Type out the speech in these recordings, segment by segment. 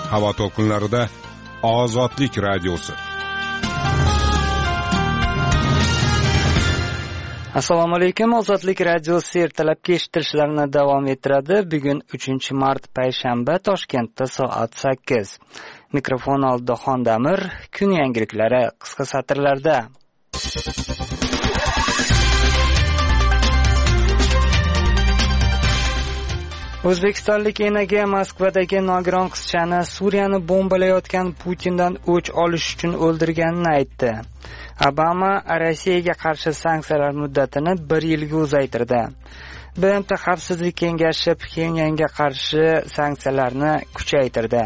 havo to'lqinlarida Ozodlik radiosi. Assalomu alaykum. Ozodlik radiosi ertalabki eshittirishlarni davom ettiradi. Bugun 3-mart payshanba, Toshkentda soat 8. Mikrofon oldida Xondamir. Kun yangiliklari qisqa satrlarda. O'zbekistonlik enaga Moskvadagi nogiron qizchani Suriyani bombalayotgan Putindan o'ch olish uchun o'ldirganini aytdi. Obama Rossiyaga qarshi sanksiyalar muddatini 1 yilga uzaytirdi. BMT Xavfsizlik kengashi Pxenyanga qarshi sanksiyalarni kuchaytirdi.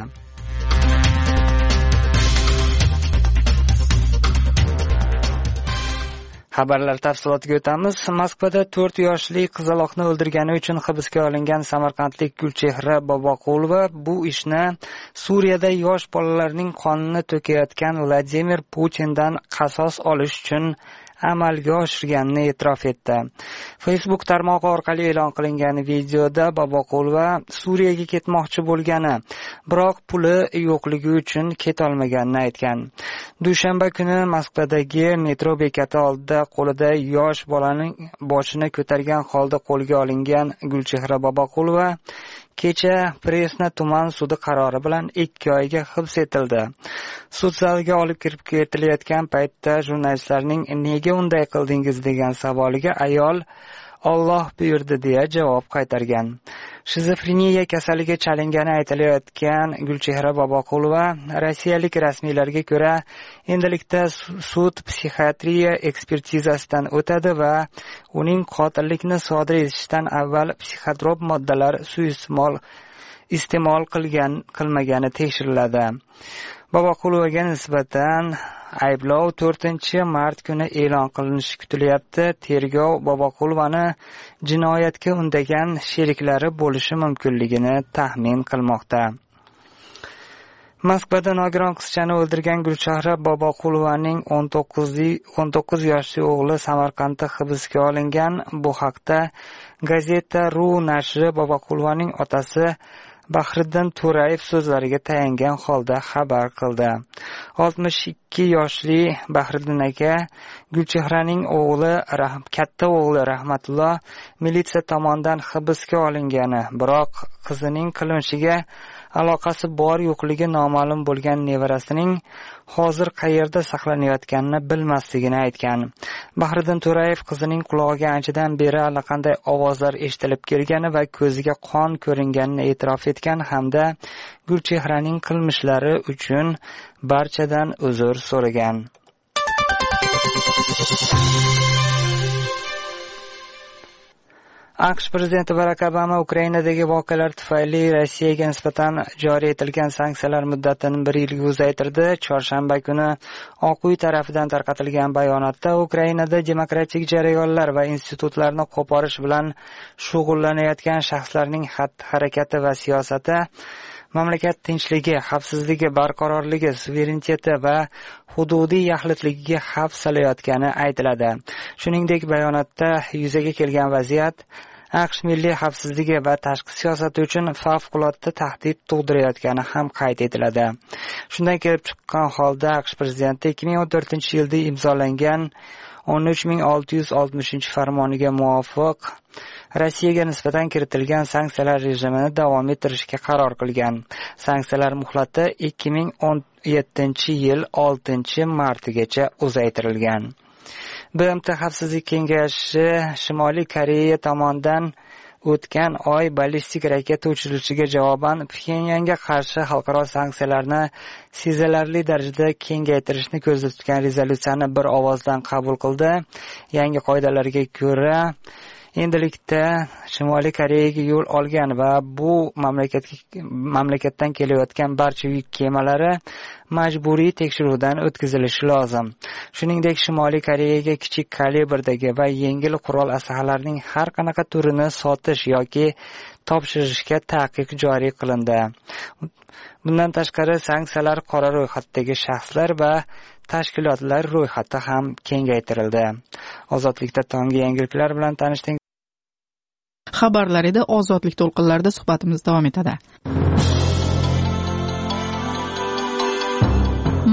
Xabarlar tafsilotiga o'tamiz. Moskvada 4 yoshli qizaloqni o'ldirgani uchun hibsga olingan samarqandlik Gulchehra Boboqulova bu ishni Suriyada yosh bolalarning qonini to'kayotgan Vladimir Putindan qasos olish uchun amalga oshirganini e'tirof etdi. Facebook tarmog'i orqali e'lon qilingan videoda Boboqulova Suriyaga ketmoqchi bo'lgani, biroq puli yo'qligi uchun ketolmaganini aytgan. Dushanba kuni Moskvadagi metro bekati oldida qo'lida yosh bolaning boshini ko'targan holda qo'lga olingan Gulchehra Boboqulova kecha Presna tuman sudi qarori bilan 2 oyga hibs etildi. Sud zaliga olib kirib ketilayotgan paytda jurnalistlarning nega unday qildingiz degan savoliga ayol Alloh buyurdi deya javob qaytargan. Shizofreniya kasaliga chalingani aytilayotgan Gulchehra Boboqulova rossiyalik rasmiylarga ko'ra endilikda sud psixiatriya ekspertizasidan o'tadi va uning qotillikni sodir etishdan avval psixotrop moddalar iste'mol qilmagani tekshiriladi. Boboqulovaga nisbatan ayblov 4-mart kuni e'lon qilinishi kutilyapti. Tergov Boboqulovani jinoyatga undagan sheriklari bo'lishi mumkinligini taxmin qilmoqda. Moskvada nogiron qizchani o'ldirgan Gulchehra Boboqulovaning 19 yoshli o'g'li Samarqandda hibsga olingan. Bu haqda Gazeta.ru nashri Boboqulovaning otasi Bahriddin To'rayev so'zlariga tayangan holda xabar qildi. 62 yoshli Bahriddin aka Gulchehraning katta o'g'li Rahmatulloh militsiya tomonidan hibsga olingani, biroq qizining qilmishiga aloqasi bor yo'qligi noma'lum bo'lgan nevarasining hozir qayerda saqlanayotganini bilmasligini aytgan. Bahriddin To'rayev qizining qulog'iga anchadan beri allaqanday ovozlar eshitilib kelgani va ko'ziga qon ko'ringanini e'tirof etgan hamda Gulchehraning qilmishlari uchun barchadan uzr so'ragan. AQSh prezidenti Barack Obama Ukrainadagi voqealar tufayli Rossiyaga nisbatan joriy etilgan sanksiyalar muddatini 1 yilga uzaytirdi. Chorshanba kuni Oq uy tarafidan tarqatilgan bayonotda Ukrainada demokratik jarayonlar va institutlarni qo'porish bilan shug'ullanayotgan shaxslarning xatti-harakati va siyosati mamlakat tinchligi, xavfsizligi, barqarorligi, suvereniteti va hududiy yaxlitligiga xavf solayotgani aytiladi. Shuningdek, bayonotda yuzaga kelgan vaziyat AQSh milliy xavfsizligi va tashqi siyosati uchun favqulodda tahdid tug'dirayotgani ham qayd etiladi. Shundan kelib chiqqan holda AQSh prezidenti 2014-yilda imzolangan 13660 farmoniga muvofiq Rossiyaga nisbatan kiritilgan sanksiyalar rejimini davom ettirishga qaror qilgan. Sanksiyalar muhlati 2017-yil 6-martigacha uzaytirilgan. BMT Xavfsizlik kengashi Shimoliy Koreya tomonidan o'tgan oy ballistik raketa uchirilishiga javoban Pxenyanga qarshi xalqaro sanksiyalarni sezilarli darajada kengaytirishni ko'zda tutgan rezolyutsiyani bir ovozdan qabul qildi. Yangi qoidalarga ko'ra endilikda Shimoliy Koreyaga yo'l olgan va bu mamlakatdan kelayotgan barcha yuk kemalari majburiy tekshiruvdan o'tkazilishi lozim. Shuningdek, Shimoliy Koreyaga kichik kalibrdagi va yengil qurol aslahalarining har qanaqa turini sotish yoki topshirishga taqiq joriy qilindi. Bundan tashqari sanksiyalar qora ro'yxatdagi shaxslar va tashkilotlar ro'yxati ham kengaytirildi. Ozodlikda tonggi yangiliklar bilan tanishdingiz. Xabarlar edi, Ozodlik to'lqinlarida suhbatimiz davom etadi.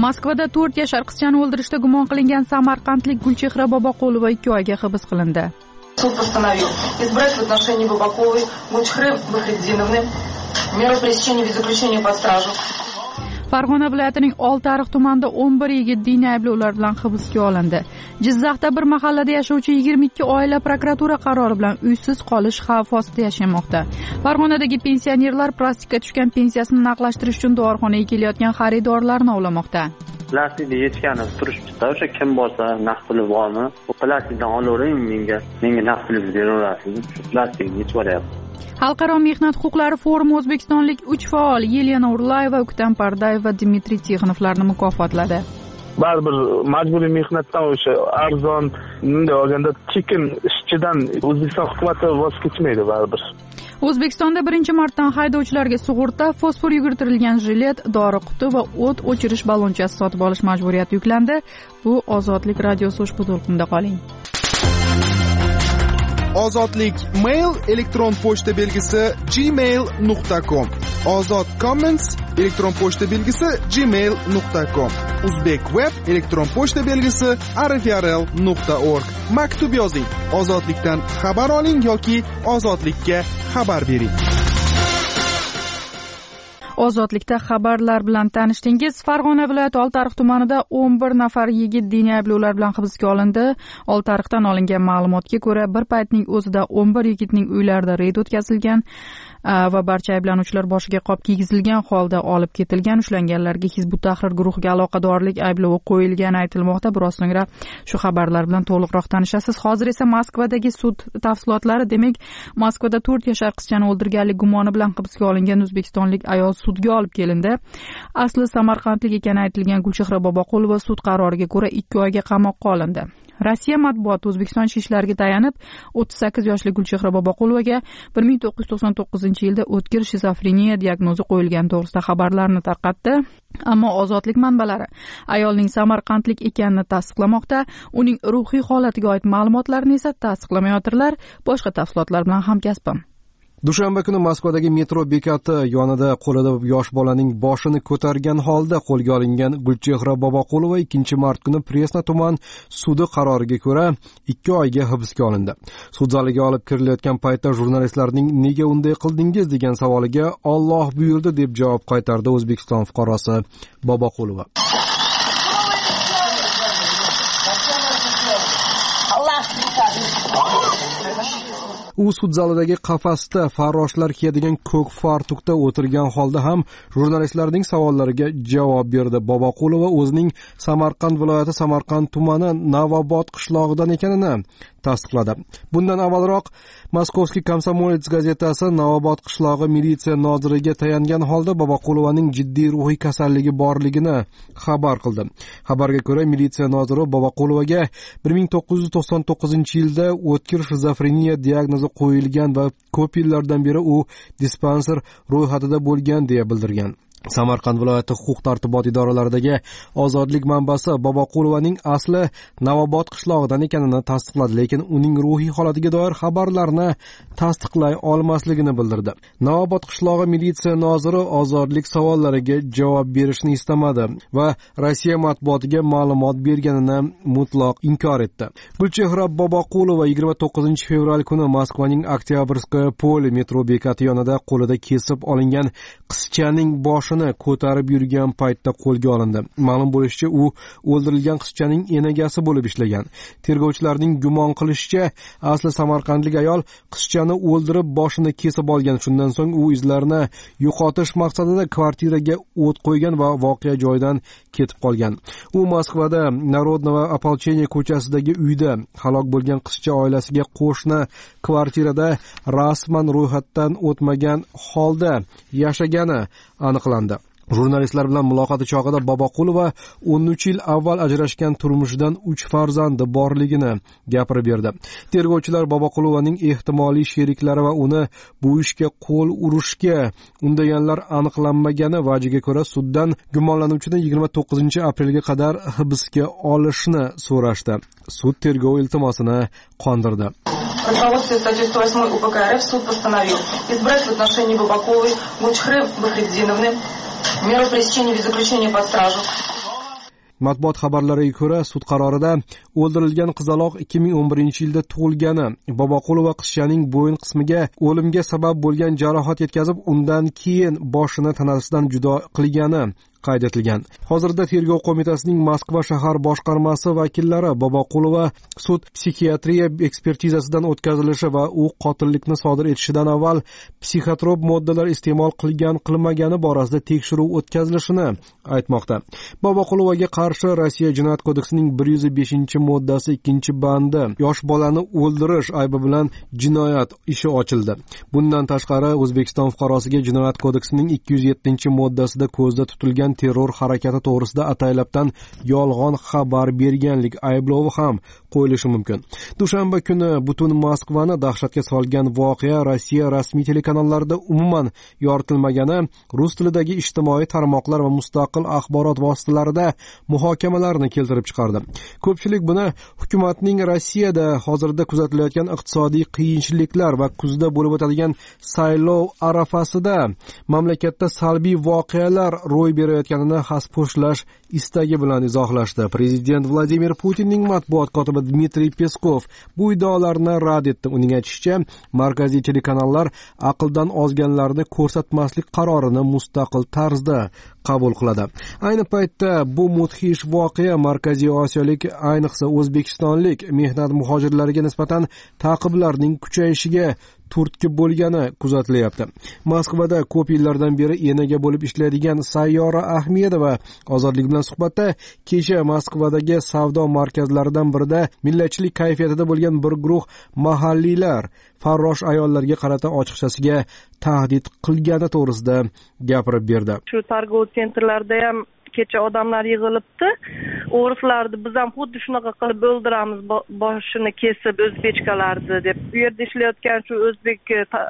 Moskvada 4 yashar qizchani o'ldirishda gumon qilingan samarqandlik Gulchehra Boboqulova 2 oyga hibs qilindi. Суд постановил избрать в отношении Бабаковой Гульчехры Бахриддиновны меру пресечения в виде заключения под стражу. Farg'ona viloyatining Oltiariq tumanida 11 yigit diniy ayblovlar bilan hibsga olindi. Jizzaxda bir mahallada yashovchi 22 oila prokuratura qarori bilan uysiz qolish xavfi ostida yashamoqda. Farg'onadagi pensionerlar plastikka tushgan pensiyasini naqdlashtirish uchun dorixonaga kelayotgan xaridorlarni ovlamoqda. Plastikni yechganib turishibdi. O'sha kim bo'lsa naqd puli bormi? Bu plastikdan olavering, menga naqd pul beraverasiz. Shu plastikni yechib olyapti. Xalqaro mehnat huquqlari forumi o'zbekistonlik 3 faol Yelena Urlayeva, Uktam Pardayev va Dmitriy Tixonovlarni mukofotladi. Baribir majburiy mehnatdan o'sha arzon, bunday olganda tekin ishchidan O'zbekiston hukumati voz kechmaydi baribir. O'zbekistonda 1-martdan haydovchilarga sug'urta, fosfor yugurtirilgan jilet, dori quti va o't o'chirish ballonchasi sotib olish majburiyati yuklandi. Bu Ozodlik radiosi ushbu to'lqinda qoling. Ozodlik mail elektron pochta belgisi gmail.com. Ozod comments elektron pochta belgisi gmail.com. Uzbek web elektron pochta belgisi rfrl.org. Maktub yozing. Ozodlikdan xabar oling yoki ozodlikka xabar bering. Ozodlikda xabarlar bilan tanishdingiz. Farg'ona viloyati Oltiariq tumanida 11 nafar yigit diniy ayblovlar bilan hibsga olindi. Oltiariqdan olingan ma'lumotga ko'ra, bir paytning o'zida 11 yigitning uylarida reyd o'tkazilgan va barcha ayblanuvchilar boshiga qop kiygizilgan holda olib ketilgan. Ushlanganlarga Hizbut Tahrir guruhiga aloqadorlik ayblovi qo'yilgani aytilmoqda. Biroz so'ngra shu xabarlar bilan to'liqroq tanishasiz. Hozir esa Moskvadagi sud tafsilotlari. Demak, Moskvada 4 yashar qizchani o'ldirganlik gumoni bilan hibsga olingan o'zbekistonlik ayol sudga olib kelindi. Asli samarqandlik ekani aytilgan Gulchehra Boboqulova sud qaroriga ko'ra 2 oyga qamoqqa olindi. Rossiya matbuoti O'zbekiston ichki ishlariga tayanib 38 yoshli Gulchehra Boboqulovaga 1999-yilda o'tkir shizofreniya diagnozi qo'yilgani to'g'risida xabarlarni tarqatdi. Ammo Ozodlik manbalari ayolning samarqandlik ekanini tasdiqlamoqda, uning ruhiy holatiga oid ma'lumotlarni esa tasdiqlamayotirlar. Boshqa tafsilotlar bilan hamkasbim. Dushanba kuni Moskvadagi metro bekati yonida qo'lida yosh bolaning boshini ko'targan holda qo'lga olingan Gulchehra Boboqulova 2-mart kuni Presna tuman sudi qaroriga ko'ra 2 oyga hibsga olindi. Sud zaliga olib kirilayotgan paytda jurnalistlarning nega unday qildingiz degan savoliga Alloh buyurdi deb javob qaytardi O'zbekiston fuqarosi Boboqulova. U sud zalidagi qafasda farroshlar kiyadigan ko'k fartukda o'tirgan holda ham jurnalistlarning savollariga javob berdi. Boboqulova o'zining Samarqand viloyati Samarqand tumani Navobod qishlog'idan ekanini tasdiqladi. Bundan avvalroq Moskovskiy Komsomolets gazetasi Navobod qishlog'i militsiya noziriga tayangan holda Boboqulovaning jiddiy ruhiy kasalligi borligini xabar qildi. Xabarga ko'ra, militsiya noziri Boboqulovaga 1999-yilda o'tkir shizofreniya diagnozi qo'yilgan va ko'p yillardan beri u dispanser ro'yxatida bo'lgan deya bildirgan. Samarqand viloyati huquq-tartibot idoralaridagi Ozodlik manbasi Boboqulovaning asli Navobod qishlog'idan ekanini tasdiqladi, lekin uning ruhiy holatiga doir xabarlarni tasdiqlay olmasligini bildirdi. Navobod qishlog'i militsiya noziri Ozodlik savollariga javob berishni istamadi va Rossiya matbuotiga ma'lumot berganini mutlaq inkor etdi. Gulchehra Boboqulova 29 fevral kuni Moskvaning Oktyabrskaya poli metro bekati yonida qo'lida kesib olingan qizchaning boshini ko'tarib yurgan paytda qo'lga olindi. Ma'lum bo'lishicha, u o'ldirilgan qizchaning enagasi bo'lib ishlagan. Tergovchilarning gumon qilishicha, asli samarqandlik ayol qizchani o'ldirib boshini kesib olgan. Shundan so'ng u izlarini yo'qotish maqsadida kvartiraga o't qo'ygan va voqea joyidan ketib qolgan. U Moskvada Narodno va Opolcheniya ko'chasidagi uyda halok bo'lgan qizcha oilasiga qo'shni kvartirada rasman ro'yxatdan o'tmagan holda yashagani aniqlandi. Jurnalistlar bilan muloqoti chog'ida Boboqulova 13 yil avval ajrashgan turmushidan 3 farzandi borligini gapirib berdi. Tergovchilar Boboqulovaning ehtimoliy sheriklari va uni bu ishga qo'l urishga undaganlar aniqlanmagani vajiga ko'ra suddan gumonlanuvchini 29 aprelga qadar hibsga olishni so'rashdi. Sud tergov iltimosini qondirdi. По руководству статьи 108 УПК РФ суд постановил избрать в отношении Бабаковой Гульчехры Бахриддиновны меру пресечения в виде заключения под стражу. Matbuot xabarlariga ko'ra, sud qarorida o'ldirilgan qizaloq 2011-yilda tug'ilgani, Boboqulova qizchaning bo'yin qismiga o'limga sabab bo'lgan jarohat yetkazib, undan keyin boshini tanasidan judo qilgani qayd etilgan. Hozirda tergov qo'mitasining Moskva shahar boshqarmasi vakillari Boboqulova sud psixiatriya ekspertizasidan o'tkazilishi va u qotillikni sodir etishidan avval psixotrop moddalar iste'mol qilmagani borasida tekshiruv o'tkazilishini aytmoqda. Boboqulovaga qarshi Rossiya Jinoyat kodeksining 105-moddasi 2-bandi yosh bolani o'ldirish aybi bilan jinoyat ishi ochildi. Bundan tashqari, O'zbekiston fuqarosiga Jinoyat kodeksining 207-moddasida ko'zda tutilgan terror harakati to'g'risida ataylabdan yolg'on xabar berganlik ayblovi ham qo'yilishi mumkin. Dushanba kuni butun Moskvani dahshatga solgan voqea Rossiya rasmiy telekanallarida umuman yoritilmagani, rus tilidagi ijtimoiy tarmoqlar va mustaqil axborot vositalarida muhokamalarni keltirib chiqardi. Ko'pchilik buni hukumatning Rossiyada hozirda kuzatilayotgan iqtisodiy qiyinchiliklar va kuzda bo'lib o'tadigan saylov arafasida mamlakatda salbiy voqealar ro'y berayotganini hasposhlash istagi bilan izohlashdi. Prezident Vladimir Putinning matbuot kotibi Dmitriy Peskov bu iddaolarni rad etdi. Uning aytishicha, markaziy telekanallar aqldan ozganlarni ko'rsatmaslik qarorini mustaqil tarzda qabul qiladi. Ayni paytda bu mudhish voqea Markaziy Osiyolik, ayniqsa O'zbekistonlik mehnat muhojirlariga nisbatan ta'qiblarning kuchayishiga turtki bo'lgani kuzatilyapti. Moskvada ko'p yillardan beri enaga bo'lib ishlaydigan Sayyora Ahmedova Ozodlik bilan suhbatda kecha Moskvadagi savdo markazlaridan birida millatchilik kayfiyatida bo'lgan bir guruh mahalliylar farrosh ayollarga qarata ochiqchasiga tahdid qilgani to'g'risida gapirib berdi. Shu targ'ib sentrlarda ham kecha odamlar yig'ilibdi. O'rislarni biz ham xuddi shunaqa qilib o'ldiramiz, boshini kesib o'zbekchalarni deb. Bu yerda ishlayotgan shu o'zbek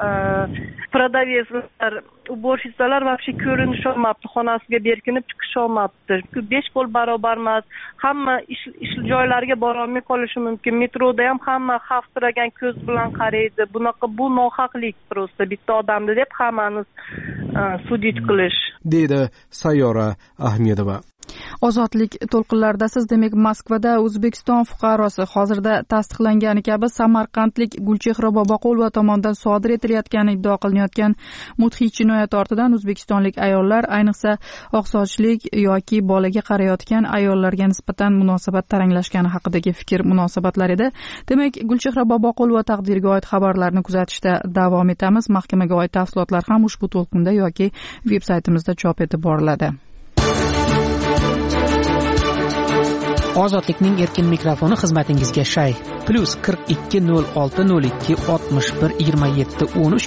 prodaveslar, уборщицалар вообще ko'rinish olmabdi, xonasiga berkinib chiqish olmabdi. 5 qo'l barobar emas. Hamma ish joylariga bora olmay qolishi mumkin. Metroda ham hamma xavfsiragan ko'z bilan qaraydi. Bunaqa bu nohaqlik prosta bitta odamni deb hammani sudit qilish, deydi Sayyora Ahmedova. Ozodlik to'lqinlaridasiz. Demak, Moskvada O'zbekiston fuqarosi hozirda tasdiqlangani kabi Samarqandlik Gulchehra Boboqulova tomonidan sodir etilayotgani iddio qilinayotgan mudhish jinoyat ortidan o'zbekistonlik ayollar, ayniqsa oqsochlik yoki bolaga qarayotgan ayollarga nisbatan munosabat taranglashgani haqidagi fikr munosabatlar edi. Demak, Gulchehra Boboqulova taqdiriga oid xabarlarni kuzatishda davom etamiz. Mahkamaga oid tafsilotlar ham ushbu to'lqinda yoki veb-saytimizda chop etib boriladi. Ozodlikning erkin mikrofoni xizmatingizga shay. +42 06 02 61 27 13.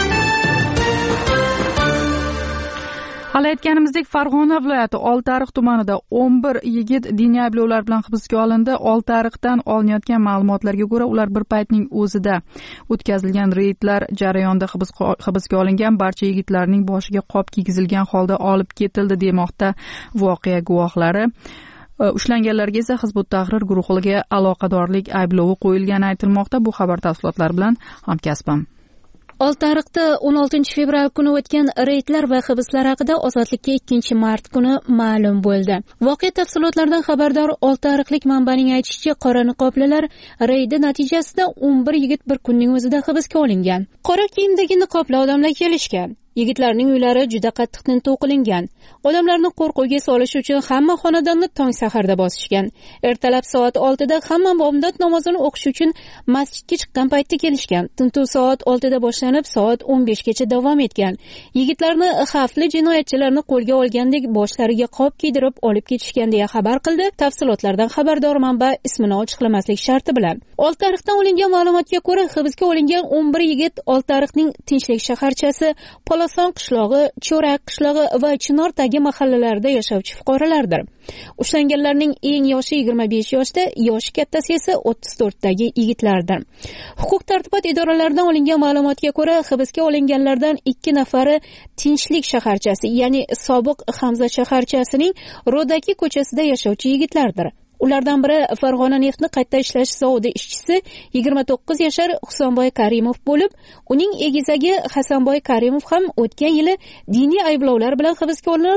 Hali aytganimizdek, Farg'ona viloyati Oltiariq tumanida 11 yigit diniy ayblovlar bilan hibsga olindi. Oltiariqdan olinayotgan ma'lumotlarga ko'ra, ular bir paytning o'zida o'tkazilgan reydlar jarayonida hibsga olingan barcha yigitlarning boshiga qop kiygizilgan holda olib ketildi, demoqda voqea guvohlari. Ushlanganlarga esa Hizbut Tahrir guruhiga aloqadorlik ayblovi qo'yilgani aytilmoqda. Bu xabar tafsilotlari bilan hamkasbim. Oltiariqda 16 fevral kuni o'tgan reydlar va hibslar haqida Ozodlikka 2 mart kuni ma'lum bo'ldi. Voqea tafsilotlaridan xabardor oltiariqlik manbaning aytishicha, qora niqoblilar reydi natijasida 11 yigit bir kunning o'zida hibsga olingan. Qora kiyimdagi niqobli odamlar kelishgan. Yigitlarning uylari juda qattiq tintuv qilingan. Odamlarni qo'rquvga solish uchun hamma xonadonni tong saharda bosishgan. Ertalab soat 6 da hamma bomdod namozini o'qish uchun masjidga chiqqan paytda kelishgan. Tintuv soat 6 da boshlanib, soat 15 gacha davom etgan. Yigitlarni xavfli jinoyatchilarni qo'lga olgandek boshlariga qop kiydirib olib ketishgan deya xabar qildi. Tafsilotlardan xabardor manba ismini ochiqlamaslik sharti bilan. Oltiariqdan olingan ma'lumotga ko'ra, hibsga olingan 11 yigit Oltiariqning Tinchlik shaharchasi, Poloson qishlog'i, Cho'rak qishlog'i va Chinordagi mahallalarda yashovchi fuqarolardir. Ushlanganlarning eng yoshi 25 yoshda, yoshi kattasi esa 34 dagi yigitlardir. Huquq tartibot idoralaridan olingan ma'lumotga ko'ra, hibsga olinganlardan 2 nafari Tinchlik shaharchasi, ya'ni sobiq Hamza shaharchasining Rodaki ko'chasida yashovchi yigitlardir. Ulardan biri Farg'ona neftni qayta ishlash zavodi ishchisi 29 yashar Husanboy Karimov bo'lib, uning egizagi Hasanboy Karimov ham o'tgan yili diniy ayblovlar bilan hibsga olinib,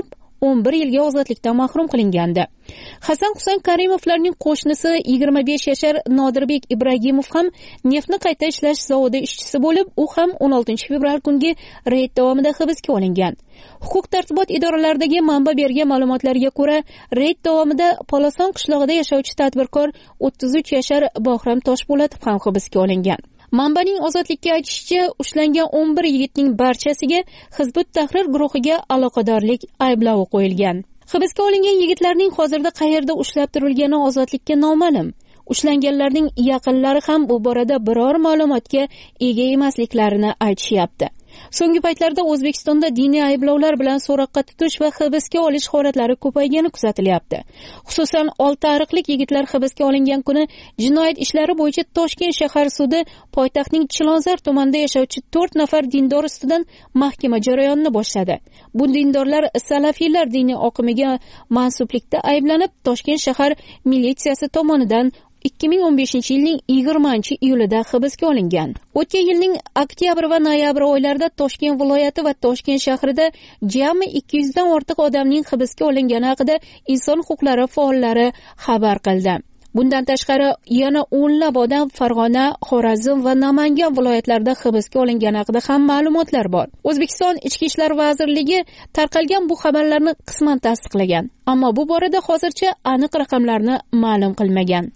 11 yilga ozodlikdan mahrum qilingandi. Hasan Husan Karimovlarning qo'shnisi 25 yashar Nodirbek Ibragimov ham neftni qayta ishlash zavodi ishchisi bo'lib, u ham 16 fevral kungi reyd davomida hibsga olingan. Huquq-tartibot idoralaridagi manba bergan ma'lumotlarga ko'ra, reyd davomida Poloson qishlog'ida yashovchi tadbirkor 33 yashar Bahram Toshpo'latov ham hibsga olingan. Manbaning ozodlikka aytishicha, ushlangan 11 yigitning barchasiga Hizbut Tahrir guruhiga aloqadorlik ayblovi qo'yilgan. Hibsga olingan yigitlarning hozirda qayerda ushlab turilgani ozodlikka noma'lum. Ushlanganlarning yaqinlari ham bu borada biror ma'lumotga ega emasliklarini aytishyapti. So'nggi paytlarda O'zbekistonda diniy ayblovlar bilan so'roqqa tutish va hibsga olish holatlari ko'paygani kuzatilyapti. Xususan, 6 ariqlik yigitlar hibsga olingan kuni jinoyat ishlari bo'yicha Toshkent shahar sudi poytaxtning Chilonzor tumanida yashovchi 4 nafar dindor ustidan mahkama jarayonini boshladi. Bu dindorlar salafiylar diniy oqimiga mansublikda ayblanib, Toshkent shahar militsiyasi tomonidan 2015-yilning 20-iyulida hibsga olingan. O'tgan yilning oktyabr va noyabr oylarida Toshkent viloyati va Toshkent shahrida jami 200 dan ortiq odamning hibsga olingani haqida inson huquqlari faollari xabar qildi. Bundan tashqari yana o'nlab odam Farg'ona, Xorazm va Namangan viloyatlarida hibsga olingani haqida ham ma'lumotlar bor. O'zbekiston Ichki ishlar vazirligi tarqalgan bu xabarlarni qisman tasdiqlagan, ammo bu borada hozircha aniq raqamlarni ma'lum qilmagan.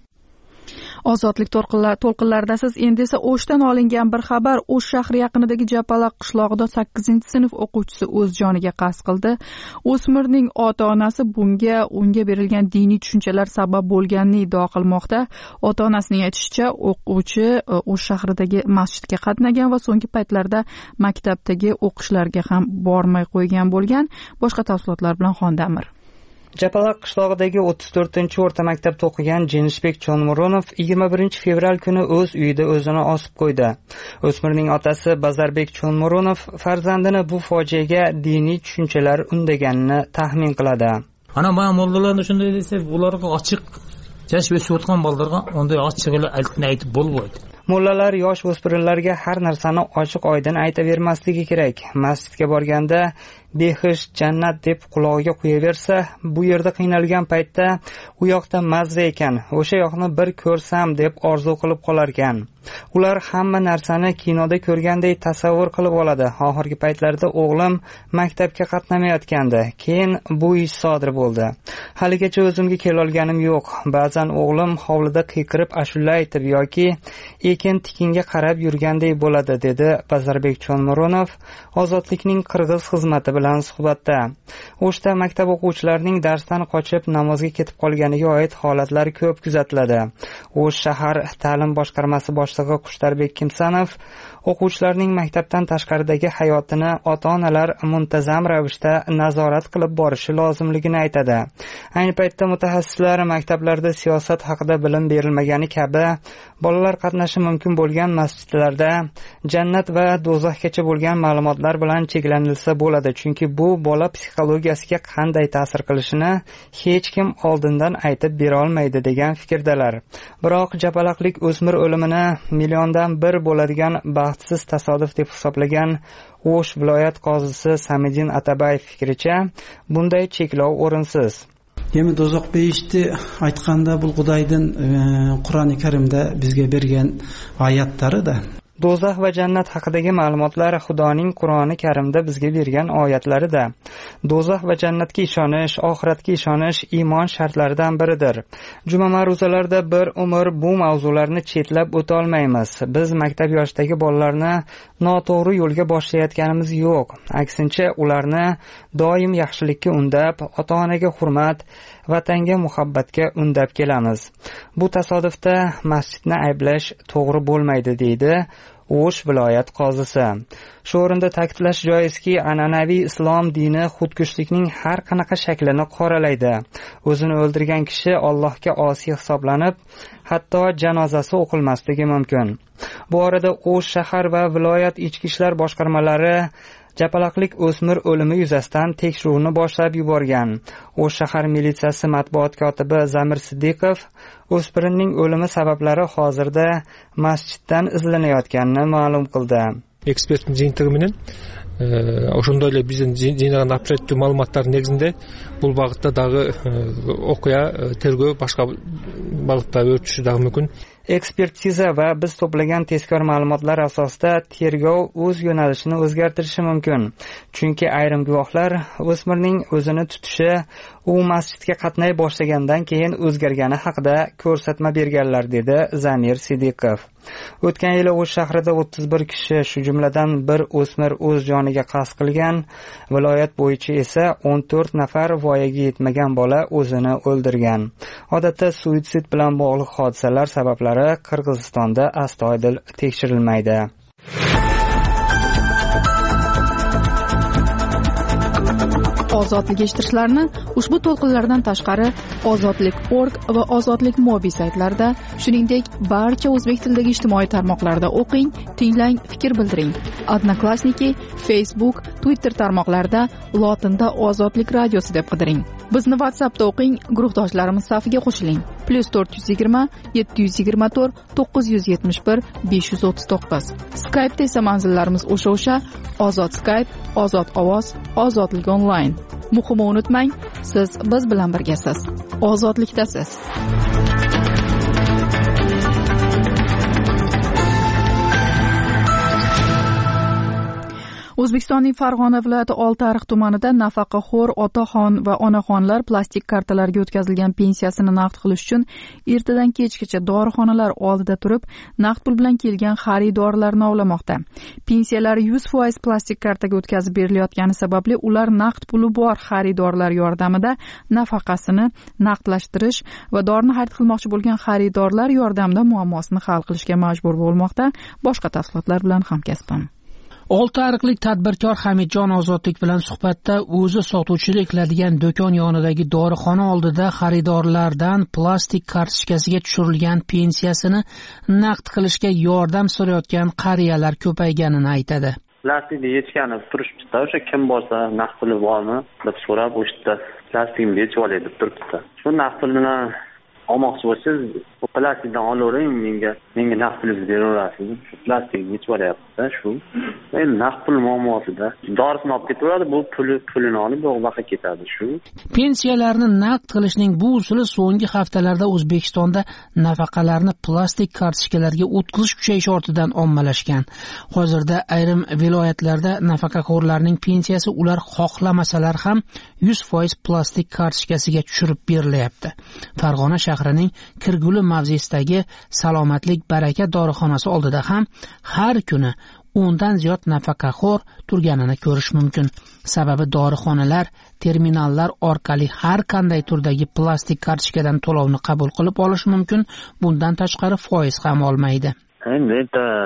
Ozodlik to'lqinlarida siz endi esa O'shdan olingan bir xabar. O'sh shahri yaqinidagi Japalaq qishlog'ida 8-sinf o'quvchisi o'z joniga qasd qildi. O'smirning ota-onasi unga berilgan diniy tushunchalar sabab bo'lganini iddao qilmoqda. Ota-onasining aytishicha, o'quvchi O'sh shahridagi masjidga qatnagan va so'nggi paytlarda maktabdagi o'qishlarga ham bormay qo'ygan bo'lgan. Boshqa tafsilotlar bilan Xondamir. Japalaq qishlog'idagi 34-o'rta maktabda o'qigan Jenishbek Chonmuronov 21 fevral kuni o'z uyida o'zini osib qo'ydi. O'smirning otasi Bazarbek Chonmuronov farzandini bu fojiaga diniy tushunchalar undaganini taxmin qiladi. Ana mana mollalarni shunday desak, ularga ochiq yosh o'sayotgan bolalarga unday ochiqlik aytib bo'lmaydi. Mollalar yosh o'spirinlarga har narsani ochiq-oydin aytavermasligi kerak. Masjidga borganda behish jannat deb qulog'iga qo'yaversa, bu yerda qiynalgan paytda u yoqda mazza ekan, o'sha yoqni bir ko'rsam deb orzu qilib qolar ekan. Ular hamma narsani kinoda ko'rgandek tasavvur qilib oladi. Oxirgi paytlarda o'g'lim maktabga qatnamayotgandi. Keyin bu ish sodir bo'ldi. Haligacha o'zimga kela olganim yo'q. Ba'zan o'g'lim hovlida qiyqirib ashula aytib yoki ekin tikinga qarab yurgandek bo'ladi, dedi Bazarbek Chonmuronov Ozodlikning qirg'iz xizmati bilan suhbatda. O'shda maktab o'quvchilarining darsdan qochib namozga ketib qolganiga oid holatlar ko'p kuzatiladi. O'sh shahar ta'lim boshqarmasi boshlig'i Qushtarbek Kimsanov o'quvchilarning maktabdan tashqaridagi hayotini ota-onalar muntazam ravishda nazorat qilib borishi lozimligini aytadi. Ayni paytda mutaxassislar maktablarda siyosat haqida bilim berilmagani kabi bolalar qatnashi mumkin bo'lgan masjidlarda jannat va do'zaxgacha bo'lgan ma'lumotlar bilan cheklanilsa bo'ladi, chunki bu bola psixologiyasiga qanday ta'sir qilishini hech kim oldindan aytib bera olmaydi degan fikrdalar. Biroq japalaqlik o'smir o'limini milliondan bir bo'ladigan baxtsiz tasodif deb hisoblagan O'sh viloyat qozisi Samidin Atabayev fikricha, bunday cheklov o'rinsiz. Yemi dozoq beyishti aytganda bu Xudoydan Qur'oni Karimda bizga bergan oyatlari da. Do'zax va jannat haqidagi ma'lumotlar Xudoning Qur'oni Karimda bizga bergan oyatlarida. Do'zax va jannatga ishonish, oxiratga ishonish iymon shartlaridan biridir. Juma ma'ruzalarda bir umr bu mavzularni chetlab o'ta olmaymiz. Biz maktab yoshidagi bolalarni noto'g'ri yo'lga boshlayotganimiz yo'q. Aksincha, ularni doim yaxshilikka undab, ota-onaga hurmat, vatanga muhabbatga undab kelamiz. Bu tasodifda masjidni ayblash to'g'ri bo'lmaydi, deydi O'sh viloyat qozisi. Shu o'rinda ta'kidlash joizki, an'anaviy islom dini xudkushlikning har qanaqa shaklini qoralaydi. O'zini o'ldirgan kishi Allohga osiy hisoblanib, hatto janozasi o'qilmasligi mumkin. Bu orada O'sh shahar va viloyat ichki ishlar boshqarmalari japalaqlik o'smir o'limi yuzasidan tekshiruvni boshlab yuborgan. O'sh shahar militsiyasi matbuot kotibi Zamir Siddiqov o'spirinning o'limi sabablari hozirda masjiddan izlanayotganini ma'lum qildi. ekspertning жиынтыгы менен ошондой эле биздин жыйнаган оперативдүү маалыматтардын негизинде бул багытта дагы окуя тергөө башка багытта өтүшү дагы мүмкүн. Ekspertiza va biz to'plagan tezkor ma'lumotlar asosida tergov o'z yo'nalishini o'zgartirishi mumkin. Chunki ayrim guvohlar o'smirning o'zini tutishi u masjidga qatnay boshlagandan keyin o'zgargani haqida ko'rsatma berganlar, dedi Zamir Sidiqov. O'tgan yili O'sh shahrida 31 kishi, shu jumladan bir o'smir o'z joniga qasd qilgan. Viloyat bo'yicha esa 14 nafar voyaga yetmagan bola o'zini o'ldirgan. Odatda suitsid bilan bog'liq hodisalar sabablari Qirg'izistonda astoydil tekshirilmaydi. Ozodlik eshittirishlarni ushbu to'lqinlardan tashqari ozodlik.org va ozodlik mobil saytlarida, shuningdek barcha o'zbek tilidagi ijtimoiy tarmoqlarda o'qing, tinglang, fikr bildiring. Odnoklassniki, Facebook, Twitter tarmoqlarida lotinda Ozodlik radiosi deb qidiring. Bizni WhatsAppda o'qing, guruhdoshlarimiz safiga qo'shiling. +420 724 971 539. Skype'da esa manzillarimiz o'sha Ozod Skype, Ozod ovoz, Ozodlik onlayn. Muhimi unutmang, siz biz bilan birgasiz. Ozodlikdasiz. O'zbekistonning Farg'ona viloyati Oltiariq tumanida nafaqaxo'r otaxon va onaxonlar plastik kartalarga o'tkazilgan pensiyasini naqd qilish uchun ertadan kechgacha dorixonalar oldida turib, naqd pul bilan kelgan xaridorlarni ovlamoqda. Pensiyalari 100% plastik kartaga o'tkazib berilayotgani sababli ular naqd puli bor xaridorlar yordamida nafaqasini naqdlashtirish va dorini xarid qilmoqchi bo'lgan xaridorlar yordamida muammosini hal qilishga majbur bo'lmoqda. Boshqa tafsilotlar bilan hamkasbim Oltiariqlik tadbirkor Hamidjon Ozodlik bilan suhbatda o'zi sotuvchilik qiladigan do'kon yonidagi dorixona oldida xaridorlardan plastik kartochkasiga tushirilgan pensiyasini naqd qilishga yordam so'rayotgan qariyalar ko'payganini aytadi. Plastikni yechganib turishibdi. O'sha kim bo'lsa naqd puli bormi deb so'rab, o'shda plastikni yechib olay deb turibdi. Shu naqd pul bilan olmoqchi bo'lsangiz, bu plastikdan olavering, menga naqd pulingizni beraverasiz. Shu plastikni yechib olyapti shu. Endi naqd pul muammosida dorisini olib ketaveradi, bu pulini olib yo'qbaqa ketadi shu. Pensiyalarni naqd qilishning bu usuli so'nggi haftalarda O'zbekistonda nafaqalarni plastik kartochkalarga o'tkazish kuchayishi ortidan ommalashgan. Hozirda ayrim viloyatlarda nafaqaxo'rlarning pensiyasi ular xohlamasalar ham 100% plastik kartochkasiga tushirib berilyapti. Farg'ona shahrining Kirguli mavzesidagi Salomatlik baraka dorixonasi oldida ham har kuni 10 dan ziyod nafaqaxo'r turganini ko'rish mumkin. Sababi dorixonalar terminallar orqali har qanday turdagi plastik kartochkadan to'lovni qabul qilib olish mumkin. Bundan tashqari foiz ham olmaydi. Endi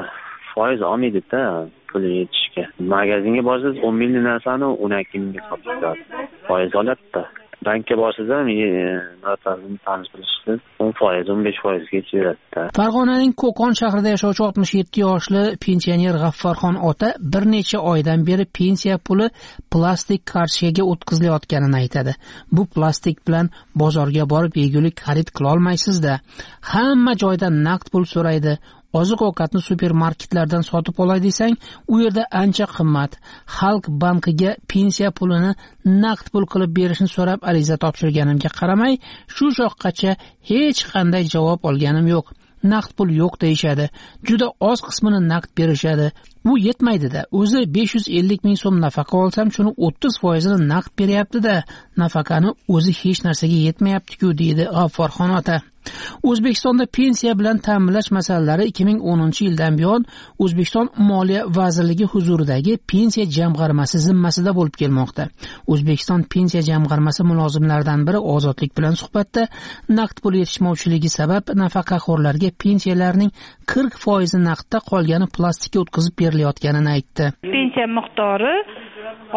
foiz olmaydi-da pul yetishga. Magazinga borsangiz 10 ming narsani 12 mingga sotadi. Foiz oladi-da. Bankka borsangiz ham notarini tanish bilishsiz 10%, 15%gacha beradi. Farg'onaning Qo'qon shahrida yashovchi 67 yoshli pensioner G'affarxon ota bir necha oydan beri pensiya puli plastik kartochkaga o'tkazilayotganini aytadi. Bu plastik bilan bozorga borib yegulik xarid qila olmaysiz-da. Hamma joyda naqd pul so'raydi. Oziq-ovqatni supermarketlardan sotib olay desang, u yerda ancha qimmat. Xalq bankiga pensiya pulini naqd pul qilib berishni so'rab ariza topshirganimga qaramay, shu joqqacha hech qanday javob olganim yo'q. Naqd pul yo'q deyishadi. Juda oz qismini naqd berishadi. Bu yetmaydi-da. O'zi 550 ming so'm nafaqa olsam, shuni 30% ni naqd beryapti-da. Nafaqani o'zi hech narsaga yetmayapti-ku, deydi G'affarxon ota. O'zbekistonda pensiya bilan ta'minlash masalalari 2010-yildan buyon O'zbekiston Moliya vazirligi huzuridagi pensiya jamg'armasi zimmasida bo'lib kelmoqda. O'zbekiston pensiya jamg'armasi mulozimlaridan biri Ozodlik bilan suhbatda naqd pul yetishmovchiligi sabab nafaqaxo'rlarga pensiyalarning 40% naqdda qolgani plastikka o'tkazib berilayotganini aytdi. Pensiya miqdori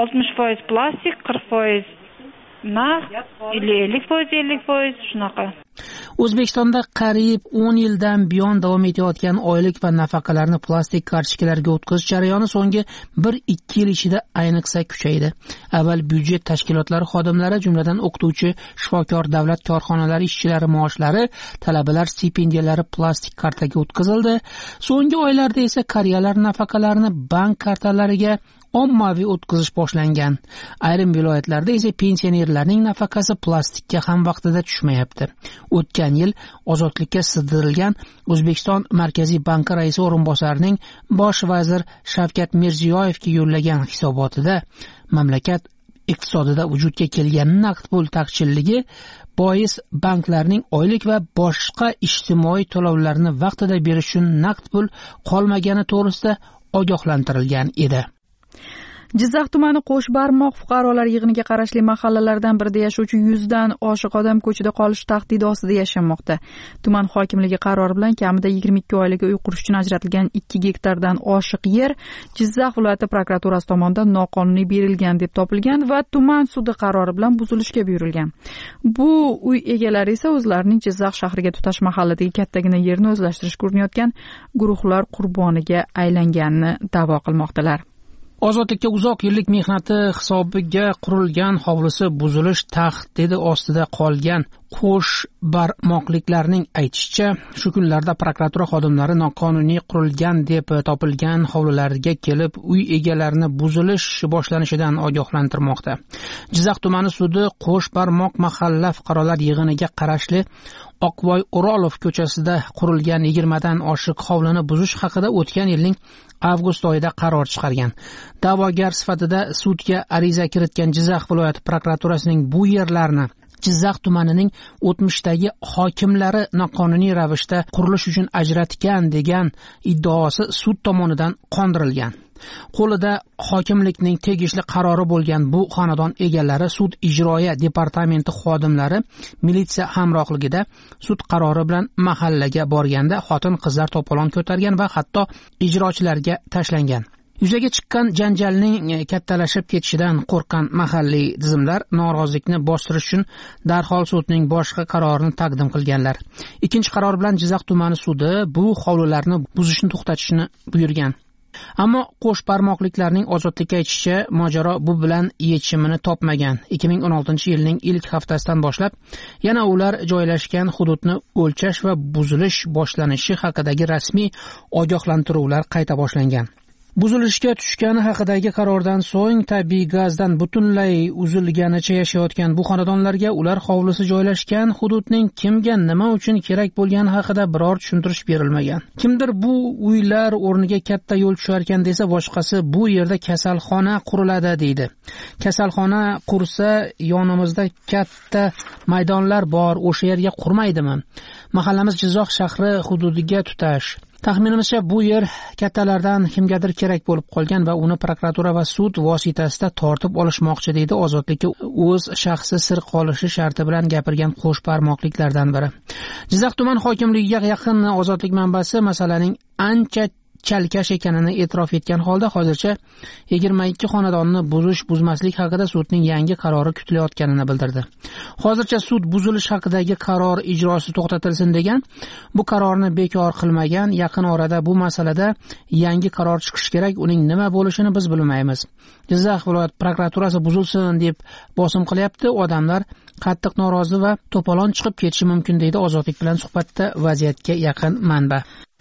60% plastik, 40% naqd, 50% shunaqa. O'zbekistonda qariyb 10 yildan buyon davom etayotgan oylik va nafaqalarni plastik kartochkalarga o'tkazish jarayoni so'nggi 1-2 yil ichida ayniqsa kuchaydi. Avval byudjet tashkilotlari xodimlari, jumladan o'qituvchi, shifokor, davlat korxonalari ishchilari maoshlari, talabalar stipendiyalari plastik kartaga o'tkazildi. So'nggi oylarda esa qariyalar nafaqalarini bank kartalariga ommaviy o'tkazish boshlangan. Ayrim viloyatlarda esa pensionerlarning nafaqasi plastikka ham vaqtida tushmayapti. O'tgan yil ozodlikka sig'dirilgan O'zbekiston Markaziy banki raisi o'rinbosarining bosh vazir Shavkat Mirziyoyevga yo'llagan hisobotida mamlakat iqtisodida vujudga kelgan naqd pul taqchilligi bois banklarning oylik va boshqa ijtimoiy to'lovlarni vaqtida berish uchun naqd pul qolmagani to'g'risida ogohlantirilgan edi. Jizzax tumani Qo'shbarmoq fuqarolar yig'iniga qarashli mahallalardan birida yashovchi 100 dan oshiq odam ko'chada qolish tahdidi ostida yashamoqda. Tuman hokimligi qarori bilan kamida 22 oilaga uy qurish uchun ajratilgan 2 gektardan oshiq yer Jizzax viloyati prokuraturasi tomonidan noqonuniy berilgan deb topilgan va tuman sudi qarori bilan buzilishga buyurilgan. Bu uy egalari esa o'zlarining Jizzax shahriga tutash mahalladagi kattagina yerni o'zlashtirishga urinayotgan guruhlar qurboniga aylanganini da'vo qilmoqdalar. Ozodlikka uzoq yillik mehnati hisobiga qurilgan hovlisi buzilish tahdidi ostida qolgan qo'shbarmoqliklarning aytishicha, shu kunlarda prokuratura xodimlari noqonuniy qurilgan deb topilgan hovlilarga kelib, uy egalarini buzilish boshlanishidan ogohlantirmoqda. Jizzax tumani sudi Qo'shbarmoq mahalla fuqarolar yig'iniga qarashli Oqvoy O'rolov ko'chasida qurilgan 20 dan oshiq hovlini buzish haqida o'tgan yilning avgust oyida qaror chiqargan. Da'vogar sifatida sudga ariza kiritgan Jizzax viloyati prokuraturasining bu yerlarni Jizzax tumanining o'tmishdagi hokimlari noqonuniy ravishda qurilish uchun ajratgan degan iddaosi sud tomonidan qondirilgan. Qo'lida hokimlikning tegishli qarori bo'lgan bu xonadon egalari sud ijroiya departamenti xodimlari militsiya hamrohligida sud qarori bilan mahallaga borganda xotin-qizlar to'polon ko'targan va hatto ijrochilarga tashlangan. Yuzaga chiqqan janjalning kattalashib ketishidan qo'rqqan mahalliy tizimlar norozilikni bostirish uchun darhol sudning boshqa qarorini taqdim qilganlar. Ikkinchi qaror bilan Jizzax tumani sudi bu hovlilarni buzishni to'xtatishni buyurgan. Ammo qo'shbarmoqliklarning ozodlikka aytishicha, mojaro bu bilan yechimini topmagan. 2016-yilning ilk haftasidan boshlab yana ular joylashgan hududni o'lchash va buzilish boshlanishi haqidagi rasmiy ogohlantiruvlar qayta boshlangan. Buzilishga tushgani haqidagi qarordan so'ng tabiiy gazdan butunlay uzilganicha yashayotgan bu xonadonlarga ular hovlisi joylashgan hududning kimga nima uchun kerak bo'lgani haqida biror tushuntirish berilmagan. Kimdir bu uylar o'rniga katta yo'l tushar ekan desa, boshqasi bu yerda kasalxona quriladi deydi. Kasalxona qursa yonimizda katta maydonlar bor, o'sha yerga qurmaydimi? Mahallamiz Jizzax shahri hududiga tutash. Taxminimizcha bu yer kattalardan kimgadir kerak bo'lib qolgan va uni prokuratura va sud vositasida tortib olishmoqchi deydi ozodlikka o'z shaxsi sir qolishi sharti bilan gapirgan qo'shbarmoqliklardan biri. Jizzax tuman hokimligiga yaqin ozodlik manbasi masalaning ancha chalkash ekanini e'tirof etgan holda hozircha 22 xonadonni buzish-buzmaslik haqida sudning yangi qarori kutilayotganini bildirdi. Hozircha sud buzilish haqidagi qaror ijrosi to'xtatilsin degan, bu qarorni bekor qilmagan, yaqin orada bu masalada yangi qaror chiqishi kerak, uning nima bo'lishini biz bilmaymiz. Jizzax viloyat prokuraturasi buzilsin deb bosim qilyapti, odamlar qattiq norozi va to'polon chiqib ketishi mumkin deydi ozodlik bilan suhbatda vaziyatga yaqin manba.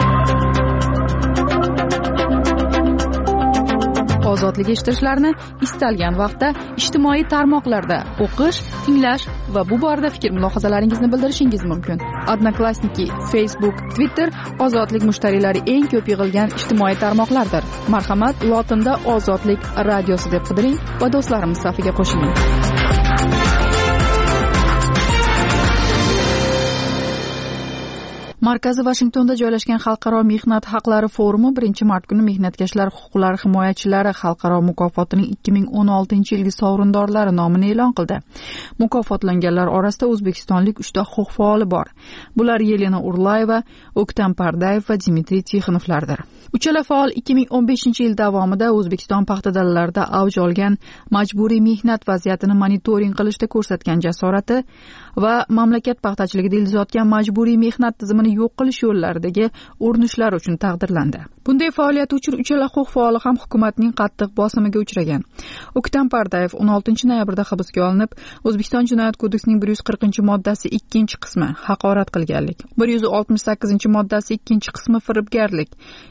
Ozodlik eshitishlarini istalgan vaqtda ijtimoiy tarmoqlarda o'qish, tinglash va bu borada fikr-mulohazalaringizni bildirishingiz mumkin. Odnoklassniki, Facebook, Twitter ozodlik mushtariylari eng ko'p yig'ilgan ijtimoiy tarmoqlardir. Marhamat, lotinda Ozodlik radiosi deb qidiring va do'stlarimiz safiga qo'shiling. Markazi Vashingtonda joylashgan Xalqaro mehnat haqlari forumi 1-mart kuni mehnatkashlar huquqlari himoyachilari xalqaro mukofotining 2016-yilgi sovrindorlari nomini e'lon qildi. Mukofotlanganlar orasida o'zbekistonlik 3 ta huquq faoli bor. Bular Yelena Urlayeva, O'ktam Pardayev va Dmitriy Tixonovlardir. Uchala faol 2015-yil davomida O'zbekiston paxta dalalarida avj olgan majburiy mehnat vaziyatini monitoring qilishda ko'rsatgan jasorati va mamlakat paxtachiligida ildiz majburiy mehnat tizimini yo'q qilish yo'llaridagi urinishlar uchun taqdirlandi. Bunday faoliyat uchun uchala huquq faoli ham hukumatning qattiq bosimiga uchragan. O'ktam Pardayev 16 noyabrda hibsga olinib, O'zbekiston Jinoyat kodeksining 140-moddasi 2-qismi haqorat qilganlik, 168-moddasi 2-qismi firibgarlik,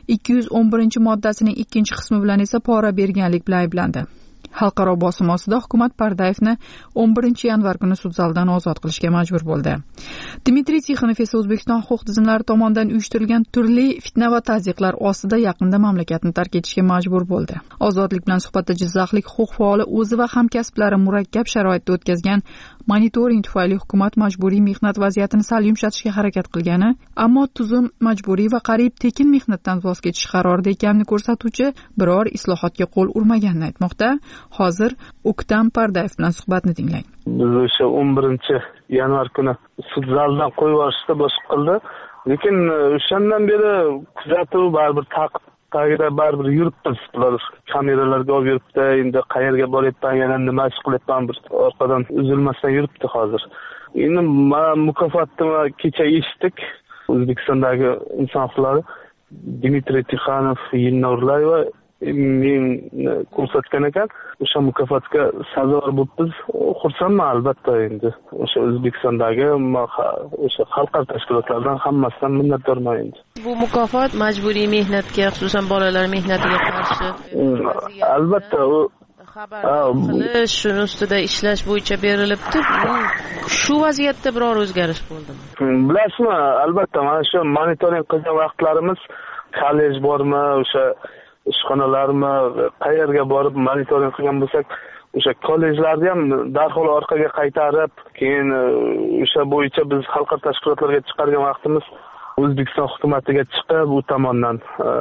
211-moddasining 2-qismi bilan esa pora berganlik bilan ayblandi. Xalqaro bosim ostida hukumat Pardayevni 11-yanvar kuni sud zalidan ozod qilishga majbur bo'ldi. Dmitriy Tixonov esa O'zbekiston huquq tizimlari tomonidan uyushtirilgan turli fitna va tazyiqlar ostida yaqinda mamlakatni tark etishga majbur bo'ldi. Ozodlik bilan suhbatda jizzaxlik huquq faoli o'zi va hamkasblari murakkab sharoitda o'tkazgan monitoring tufayli hukumat majburiy mehnat vaziyatini sal yumshatishga harakat qilgani, ammo tuzum majburiy va qariyb tekin mehnatdan voz kechish qarorida ekanini ko'rsatuvchi biror islohotga qo'l urmaganini aytmoqda. Hozir O'ktam Pardayev bilan suhbatni tinglang. Biz o'sha 11-yanvar kuni sud zalidan qo'yib yuborishda boshqa qildi. Lekin o'shandan beri kuzatuv baribir tagida baribir yuribmiz. Bular kameralarga olib yuribdi. Endi qayerga boryapman, yana nima ish qilyapman, bir orqadan uzilmasdan yuribdi hozir. Endi mukofotni kecha eshitdik. O'zbekistondagi inson huquqlari Dmitriy Tixonov, Yelena Urlayeva men ko'rsatgan ekan, o'sha mukofotga sazovor bo'libmiz. Xursandman albatta. Endi o'sha O'zbekistondagi o'sha xalqaro tashkilotlardan hammasidan minnatdorman. Endi bu mukofot majburiy mehnatga, xususan bolalar mehnatiga qarshi albatta u xabar qilish, shuni ustida ishlash bo'yicha berilibdi. Shu vaziyatda biror o'zgarish bo'ldimi? Bilasizmi, albatta mana shu monitoring qilgan vaqtlarimiz kollej bormi, o'sha ishxonalarmi, qayerga borib monitoring qilgan bo'lsak, o'sha kollejlarni ham darhol orqaga qaytarib, keyin o'sha bo'yicha biz xalqaro tashkilotlarga chiqargan vaqtimiz O'zbekiston hukumatiga chiqib, u tomonidan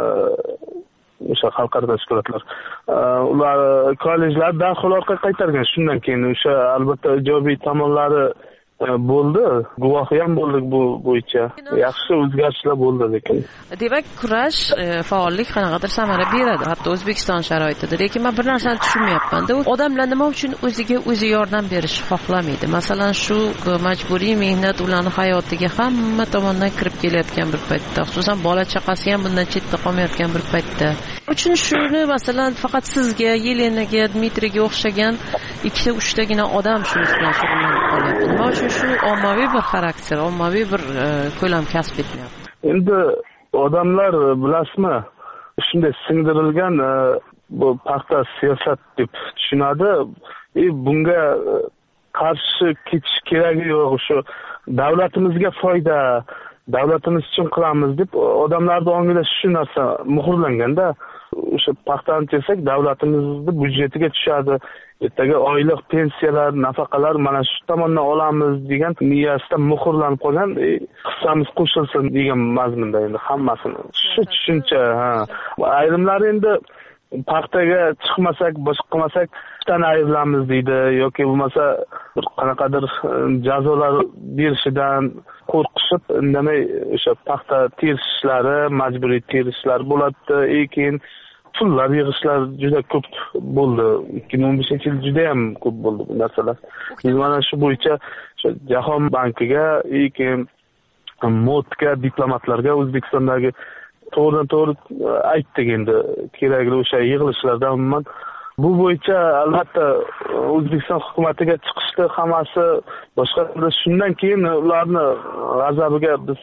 o'sha xalqaro tashkilotlar ular kollejlar darhol orqaga qaytargan. Shundan keyin o'sha albatta ijobiy tomonlari bo'ldi, guvohi ham bo'ldik bu bo'yicha. Yaxshi o'zgarishlar bo'ldi lekin. Demak, kurash, faollik qanaqadir samara beradi, hatto O'zbekiston sharoitida. Lekin men bir narsani tushunmayapman-da. Odamlar nima uchun o'ziga o'zi yordam berishni xohlamaydi? Masalan, shu majburiy mehnat ularning hayotiga hamma tomondan kirib kelayotgan bir paytda, xususan bola chaqasi ham bundan chetda qolmayotgan bir paytda. Uchun shuni masalan faqat sizga, Yelenaga, Dmitriyga o'xshagan 2-3tagina odam shu bilan shug'ullanib qolyapti. Nima uchun shu ommaviy bir xarakter, ommaviy bir ko'lam kasb etmayapti? Endi odamlar bilasizmi, shunday singdirilgan bu paxta siyosat deb tushunadi. Bunga qarshi ketish keragi yo'q. Shu davlatimizga foyda, davlatimiz uchun qilamiz deb odamlarning ongida shu narsa muhrlanganda, o'sha paxtani desak davlatimizni byudjetiga tushadi. Ertaga oylik pensiyalar, nafaqalar mana shu tomondan olamiz degan niyatda muhrlanib qolgan, hissamiz qo'shilsin degan mazmunda endi hammasini. Shu tushuncha, ayrimlar endi paxtaga chiqmasak, boshqa qilmasak ishdan ayrilamiz deydi yoki bo'lmasa bir qanaqadir jazolar berishidan qo'rqishib indamay o'sha paxta terishlari, majburiy terishlar bo'ladi. Keyin pullar yig'ishlar juda ko'p bo'ldi. 2015-yil juda ham ko'p bo'ldi bu narsalar. Biz mana shu bo'yicha Jahon bankiga, keyin MODga, diplomatlarga O'zbekistondagi to'g'ridan-to'g'ri aytdik endi kerakli o'sha yig'ilishlarda umuman. Bu bo'yicha albatta O'zbekiston hukumatiga chiqishdi hammasi boshqa. Shundan keyin ularni g'azabiga biz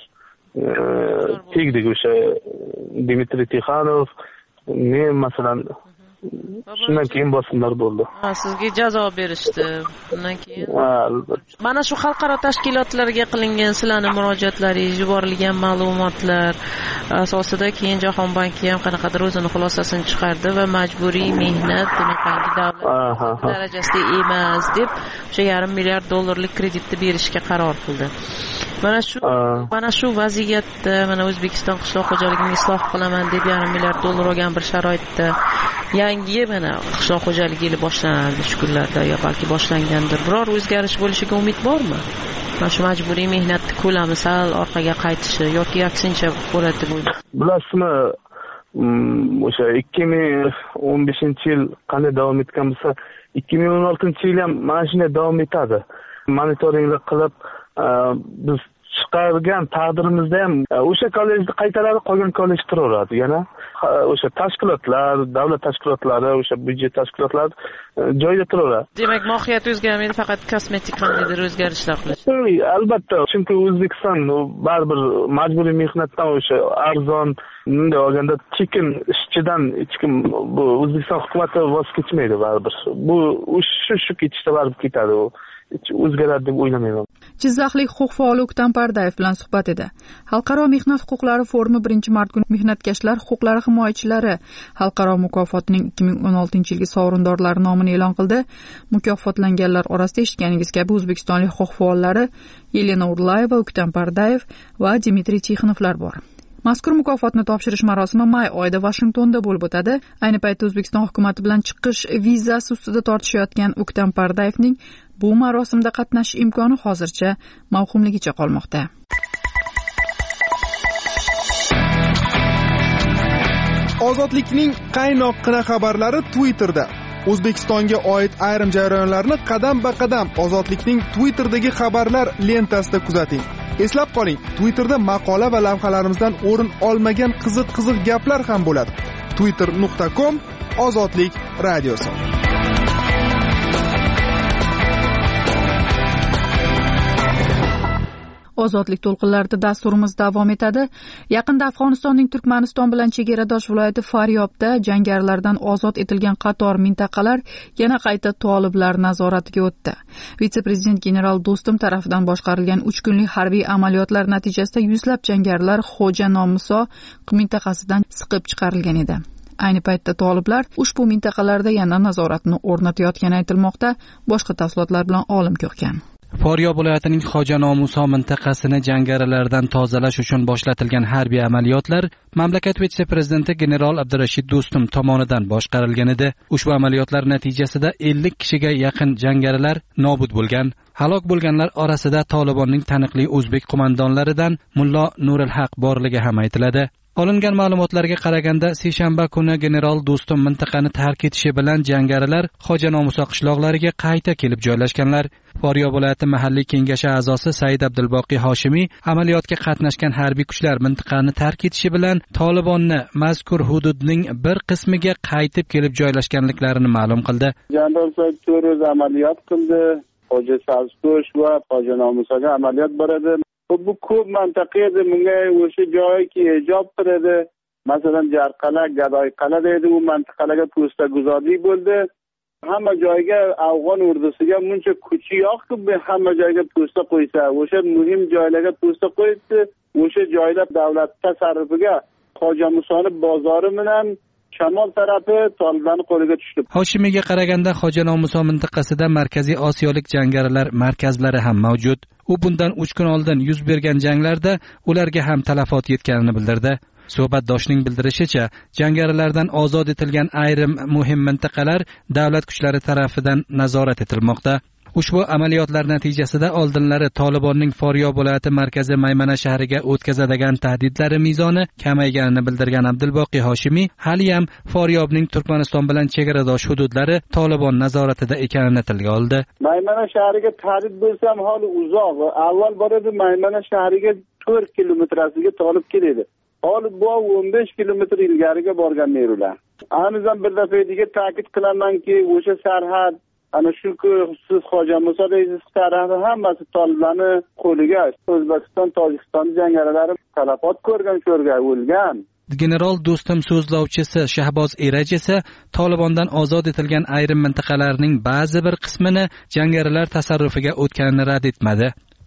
tegdik. O'sha Dmitriy Tixonov, men masalan shundan keyin bosimlar bo'ldi. Sizga jazo berishdi. Bundan keyin mana shu xalqaro tashkilotlarga qilingan sizlarning murojaatlaringiz, yuborilgan ma'lumotlar asosida keyin Jahon banki ham qanaqadir o'zini xulosasini chiqardi va majburiy mehnat bunaqangi davlat darajasida emas deb o'sha $500 million kreditni berishga qaror qildi. mana shu vaziyatda mana O'zbekiston qishloq xo'jaligini isloh qilaman deb $1,5 milliard olgan bir sharoitda yangi mana qishloq xo'jaligi yili boshlanadi shu kunlarda yo balki boshlangandir. Biror o'zgarish bo'lishiga umid bormi? Mana shu majburiy mehnatni ko'lami sal orqaga qaytishi yoki aksincha bo'ladi deb o'ylaysiz? Bilasizmi, o'sha 2015-yil qanday davom etgan bo'lsa, 2016-yil ham mana shunday davom etadi. Monitoringlar qilib, biz chiqargan taqdirimizda ham o'sha kollejni qaytaradi, qolgan kollej turaveradi. Yana o'sha tashkilotlar, davlat tashkilotlari, o'sha byudjet tashkilotlari joyida turaveradi. Demak, mohiyat o'zgarmaydi, faqat kosmetik qandaydir o'zgarishlar qilish. Albatta, chunki O'zbekiston baribir majburiy mehnatdan o'sha arzon, bunday olganda tekin ishchidan hech kim bu O'zbekiston hukumati voz kechmaydi baribir. Bu shu ketishda baribir ketadi u. O'zgaradi deb o'ylamayman. Jizzaxlik huquq faoli O'ktam Pardayev bilan suhbat edi. Xalqaro mehnat huquqlari forumi 1-mart kuni mehnatkashlar huquqlari himoyachilari xalqaro mukofotining 2016-yilgi sovrindorlari nomini e'lon qildi. Mukofotlanganlar orasida eshitganingiz kabi o'zbekistonlik huquq faollari Yelena Urlayeva, O'ktam Pardayev va Dmitriy Tixonovlar bor. Mazkur mukofotni topshirish marosimi may oyida Washingtonda bo'lib o'tadi. Ayni paytda O'zbekiston hukumati bilan chiqish vizasi ustida tortishayotgan O'ktam Pardayevning bu marosimda qatnashish imkoni hozircha mavhumligicha qolmoqda. Ozodlikning qaynoqqina xabarlari Twitterda. O'zbekistonga oid ayrim jarayonlarni qadam-ba-qadam Ozodlikning Twitterdagi xabarlar lentasida kuzating. Eslab qoling, Twitterda maqola va lavhalarimizdan o'rin olmagan qiziq gaplar ham bo'ladi. twitter.com Ozodlik radiosi. Ozodlik to'lqinlarida dasturimiz davom etadi. Yaqinda Afg'onistonning Turkmaniston bilan chegaradosh viloyati Faryobda jangarilardan ozod etilgan qator mintaqalar yana qayta toliblar nazoratiga o'tdi. Vitse-prezident general Do'stum tomonidan boshqarilgan 3 kunlik harbiy amaliyotlar natijasida yuzlab jangarilar Xo'ja Nomuso mintaqasidan siqib chiqarilgan edi. Ayni paytda toliblar ushbu mintaqalarda yana nazoratni o'rnatayotgani aytilmoqda. Boshqa tafsilotlar bilan Olim Ko'kkan. Foryob viloyatining Xo'ja Nomuso mintaqasini jangarilardan tozalash uchun boshlatilgan harbiy amaliyotlar mamlakat vitse-prezidenti general Abdurashid Do'stum tomonidan boshqarilgan edi. Ushbu amaliyotlar natijasida 50 kishiga yaqin jangarilar nobud bo'lgan. Halok bo'lganlar orasida Tolibonning taniqli o'zbek qo'mondonlaridan Mullo Nuril Haq borligi ham aytiladi. Olingan ma'lumotlarga qaraganda, seshanba kuni general Do'stum mintaqani tark etishi bilan jangarilar Xo'ja Nomuso qishloqlariga qayta kelib joylashganlar. Foryob viloyati mahalliy kengashi a'zosi Said Abdulboqiy Hoshimiy amaliyotga qatnashgan harbiy kuchlar mintaqani tark etishi bilan Tolibonni mazkur hududning bir qismiga qaytib kelib joylashganliklarini ma'lum qildi. Jandarm to'rt amaliyot qildi. Xo'ja Sazkosh va Xo'ja Nomusoga amaliyot boradi. Bu ko'p mantaqa edi, bunga o'sha joyga ijob qiladi. Masalan, Jarqala, Gadoyqala deydi, u mintaqalarga posta guzorlik bo'ldi. Hamma joyga Afg'on urdusiga muncha kuchi yo'qki, hamma joyga posta qo'ysa, o'sha muhim joylarga posta qo'yibdi. O'sha joylar davlat tasarrufiga Xo'ja Musoni bozori bilan Shamol tarafi Toliblarning qo'liga tushdi. Hoshimiyga qaraganda Xo'ja Nomuso mintaqasida Markaziy Osiyolik jangarilar markazlari ham mavjud. U bundan 3 kun oldin yuz bergan janglarda ularga ham talafot yetganini bildirdi. Suhbatdoshning bildirishicha, jangarilardan ozod etilgan ayrim muhim mintaqalar davlat kuchlari tarafidan nazorat etilmoqda. Ushbu amaliyotlar natijasida oldinlari Tolibonning Foryob viloyati markazi Maymana shahriga o'tkazadigan tahdidlari mezoni kamayganini bildirgan Abdulboqiy Hoshimiy haliyam Foryobning Turkmaniston bilan chegaradosh hududlari Tolibon nazoratida ekanini tilga oldi. Maymana shahriga tahdid bo'lsa ham hali uzoq. Avval boradi Maymana shahriga 4 kilometrasiga Tolib keladi. Hali bu 15 kilometr ilgariga borgan nerular. Anizam bir dafadiga ta'kid qilamanki, o'sha sarhad ana shu siz Xo'ja Muso deysiz, tarafi hammasi Toliblarning qo'liga. O'zbekiston, Tojikiston jangarilari talafot ko'rgan, o'lgan. General Do'stum so'zlovchisi Shahboz Eraj esa Tolibondan ozod etilgan ayrim mintaqalarning ba'zi bir qismini jangarilar tasarrufiga o'tganini rad etmadi.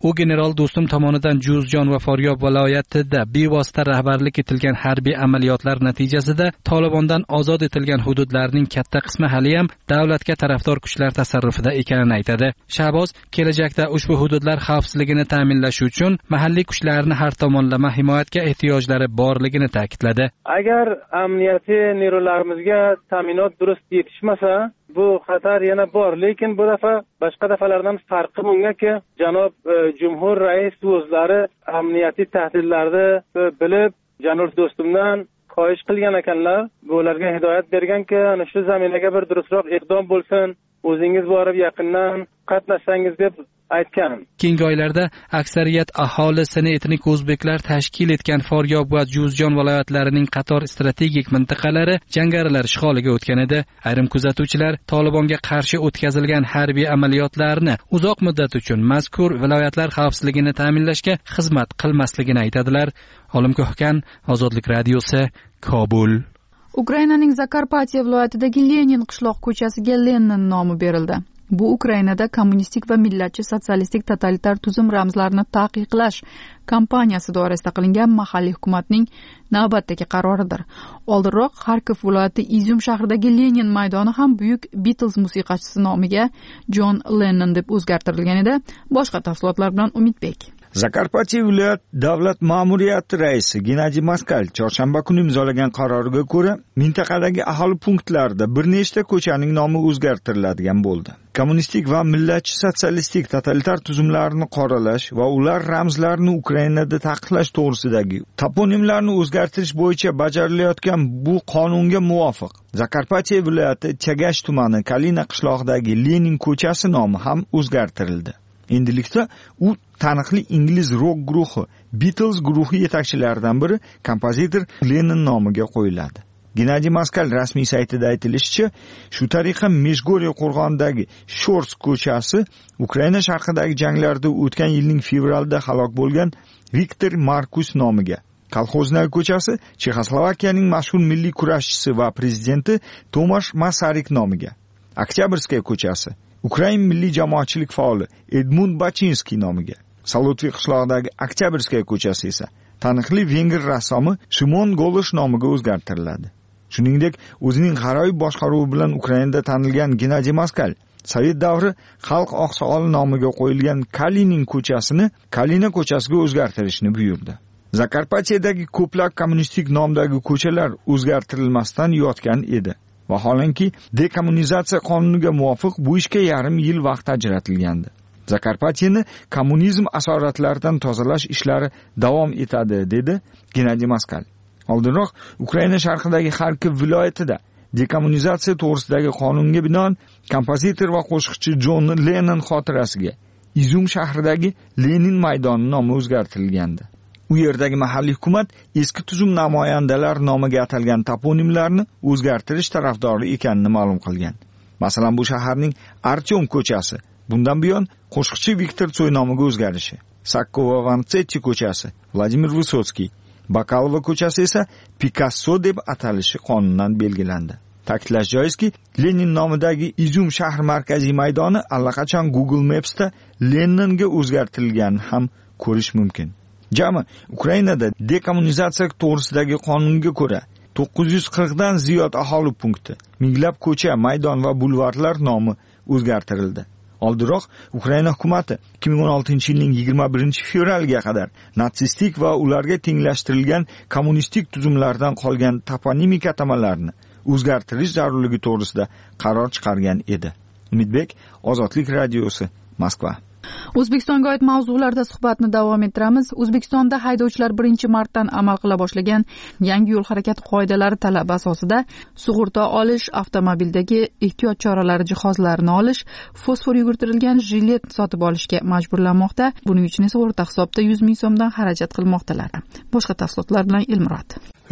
u general Do'stum tomonidan Juzjon va Faryob viloyatida bevosita rahbarlik etilgan harbiy amaliyotlar natijasida Tolibondan ozod etilgan hududlarning katta qismi haliyam davlatga tarafdor kuchlar tasarrufida ekanini aytadi. Shahboz kelajakda ushbu hududlar xavfsizligini ta'minlash uchun mahalliy kuchlarni har tomonlama himoyatga ehtiyojlari borligini ta'kidladi. Agar amniyatiy neyronlarimizga ta'minot durust yetishmasa, bu xatar yana bor, lekin bu dafa boshqa dafalardan farqi bundaki, janob Jumhur rais o'zlari amniyatiy tahdidlarni bilib, janob Do'stumdan xohish qilgan ekanlar. Bularga hidoyat berganki, ana shu zaminaga bir durustroq iqdom bo'lsin, o'zingiz borib yaqindan qatnashsangiz deb aytgan. Keyingi oylarda aksariyat aholisini etnik o'zbeklar tashkil etgan Faryob va Juzjon viloyatlarining qator strategik mintaqalari jangarilar ishg'oliga o'tgan edi. Ayrim kuzatuvchilar Tolibonga qarshi o'tkazilgan harbiy amaliyotlarni uzoq muddat uchun mazkur viloyatlar xavfsizligini ta'minlashga xizmat qilmasligini aytadilar. Olim Ko'hkan, Ozodlik radiosi, Kobul. Ukrainaning Zakarpatiya viloyatidagi Lenin qishloq ko'chasiga Lenin nomi berildi. Bu Ukrainada kommunistik va millatchi sotsialistik totalitar tuzum ramzlarini taqiqlash kampaniyasi doirasida qilingan mahalliy hukumatning navbatdagi qaroridir. Oldinroq Xarkov viloyati Izyum shahridagi Lenin maydoni ham buyuk Beatles musiqachisi nomiga John Lennon deb o'zgartirilgan edi. Boshqa tafsilotlar bilan Umidbek. Zakarpatiya viloyat davlat ma'muriyati raisi Gennadiy Moskal chorshanba kuni imzolagan qaroriga ko'ra, mintaqadagi aholi punktlarida bir nechta ko'chaning nomi o'zgartiriladigan bo'ldi. Kommunistik va millatchi sotsialistik totalitar tuzumlarni qoralash va ular ramzlarini Ukrainada taqiqlash to'g'risidagi toponimlarni o'zgartirish bo'yicha bajarilayotgan bu qonunga muvofiq Zakarpatiya viloyati Chagash tumani Kalina qishlog'idagi Lenin ko'chasi nomi ham o'zgartirildi. Endilikda u taniqli ingliz rock guruhi Beatles guruhi yetakchilaridan biri kompozitor Lennon nomiga qo'yiladi. Gennadiy Moskal rasmiy saytida aytilishicha, shu tariqa Meshgorye qo'rg'onidagi Shors ko'chasi Ukraina sharqidagi janglarda o'tgan yilning fevralida halok bo'lgan Viktor Markus nomiga, Kolxoznaya ko'chasi Chexoslovakiyaning mashhur milliy kurashchisi va prezidenti Tomash Masaryk nomiga, Oktyabrskaya ko'chasi Ukrain milliy jamoatchilik faoli Edmund Bachinskiy nomiga, Salotviy qishlog'idagi Oktyabrskaya ko'chasi esa taniqli vengr rassomi Shimon Golosh nomiga o'zgartiriladi. Shuningdek, o'zining g'aroyib boshqaruvi bilan Ukrainada tanilgan Gennadiy Moskal Sovet davri xalq oqsoqoli nomiga qo'yilgan Kalinin ko'chasini Kalina ko'chasiga o'zgartirishni buyurdi. Zakarpatiyadagi ko'plab kommunistik nomdagi ko'chalar o'zgartirilmasdan yotgan edi. Vaholanki dekommunizatsiya qonuniga muvofiq bu ishga yarim yil vaqt ajratilgandi. Zakarpatiyani kommunizm asoratlaridan tozalash ishlari davom etadi, dedi Gennadiy Moskal. Oldinroq Ukraina sharqidagi Xarkov viloyatida dekommunizatsiya to'g'risidagi qonunga binoan kompozitor va qo'shiqchi John Lennon xotirasiga Izyum shahridagi Lenin maydoni nomi o'zgartirilgandi. U yerdagi mahalliy hukumat eski tuzum namoyandalar nomiga atalgan toponimlarni o'zgartirish tarafdori ekanini ma'lum qilgan. Masalan, bu shaharning Artyom ko'chasi bundan buyon qo'shiqchi Viktor Tsoy nomiga o'zgarishi, Sakkova Vansetchi ko'chasi Vladimir Vysotsky, Bakalova ko'chasi esa Picasso deb atalishi qonundan belgilandi. Ta'kidlash joizki, Lenin nomidagi Izyum shahar markaziy maydoni allaqachon Google Maps'da Lennonga o'zgartirilganini ham ko'rish mumkin. Jami Ukrainada dekommunizatsiya to'g'risidagi qonunga ko'ra 940 dan ziyod aholi punkti, minglab ko'cha, maydon va bulvarlar nomi o'zgartirildi. Oldinroq Ukraina hukumatı 2016-yilning 21-fevraliga qadar natsistik va ularga tenglashtirilgan kommunistik tuzumlardan qolgan toponimik atamalarni o'zgartirish zarurligi to'g'risida qaror chiqargan edi. Umidbek, Ozodlik radiosi, Moskva. O'zbekistonga oid mavzularda suhbatni davom ettiramiz. O'zbekistonda haydovchilar 1-martdan amal qila boshlagan yangi yo'l harakati qoidalari talabi asosida sug'urta olish, avtomobildagi ehtiyot choralari jihozlarini olish, fosfor yugurtirilgan jilet sotib olishga majburlanmoqda. Buning uchun esa o'rta hisobda 100 ming so'mdan xarajat qilmoqdalar. Boshqa tafsilotlar bilan Elmurod.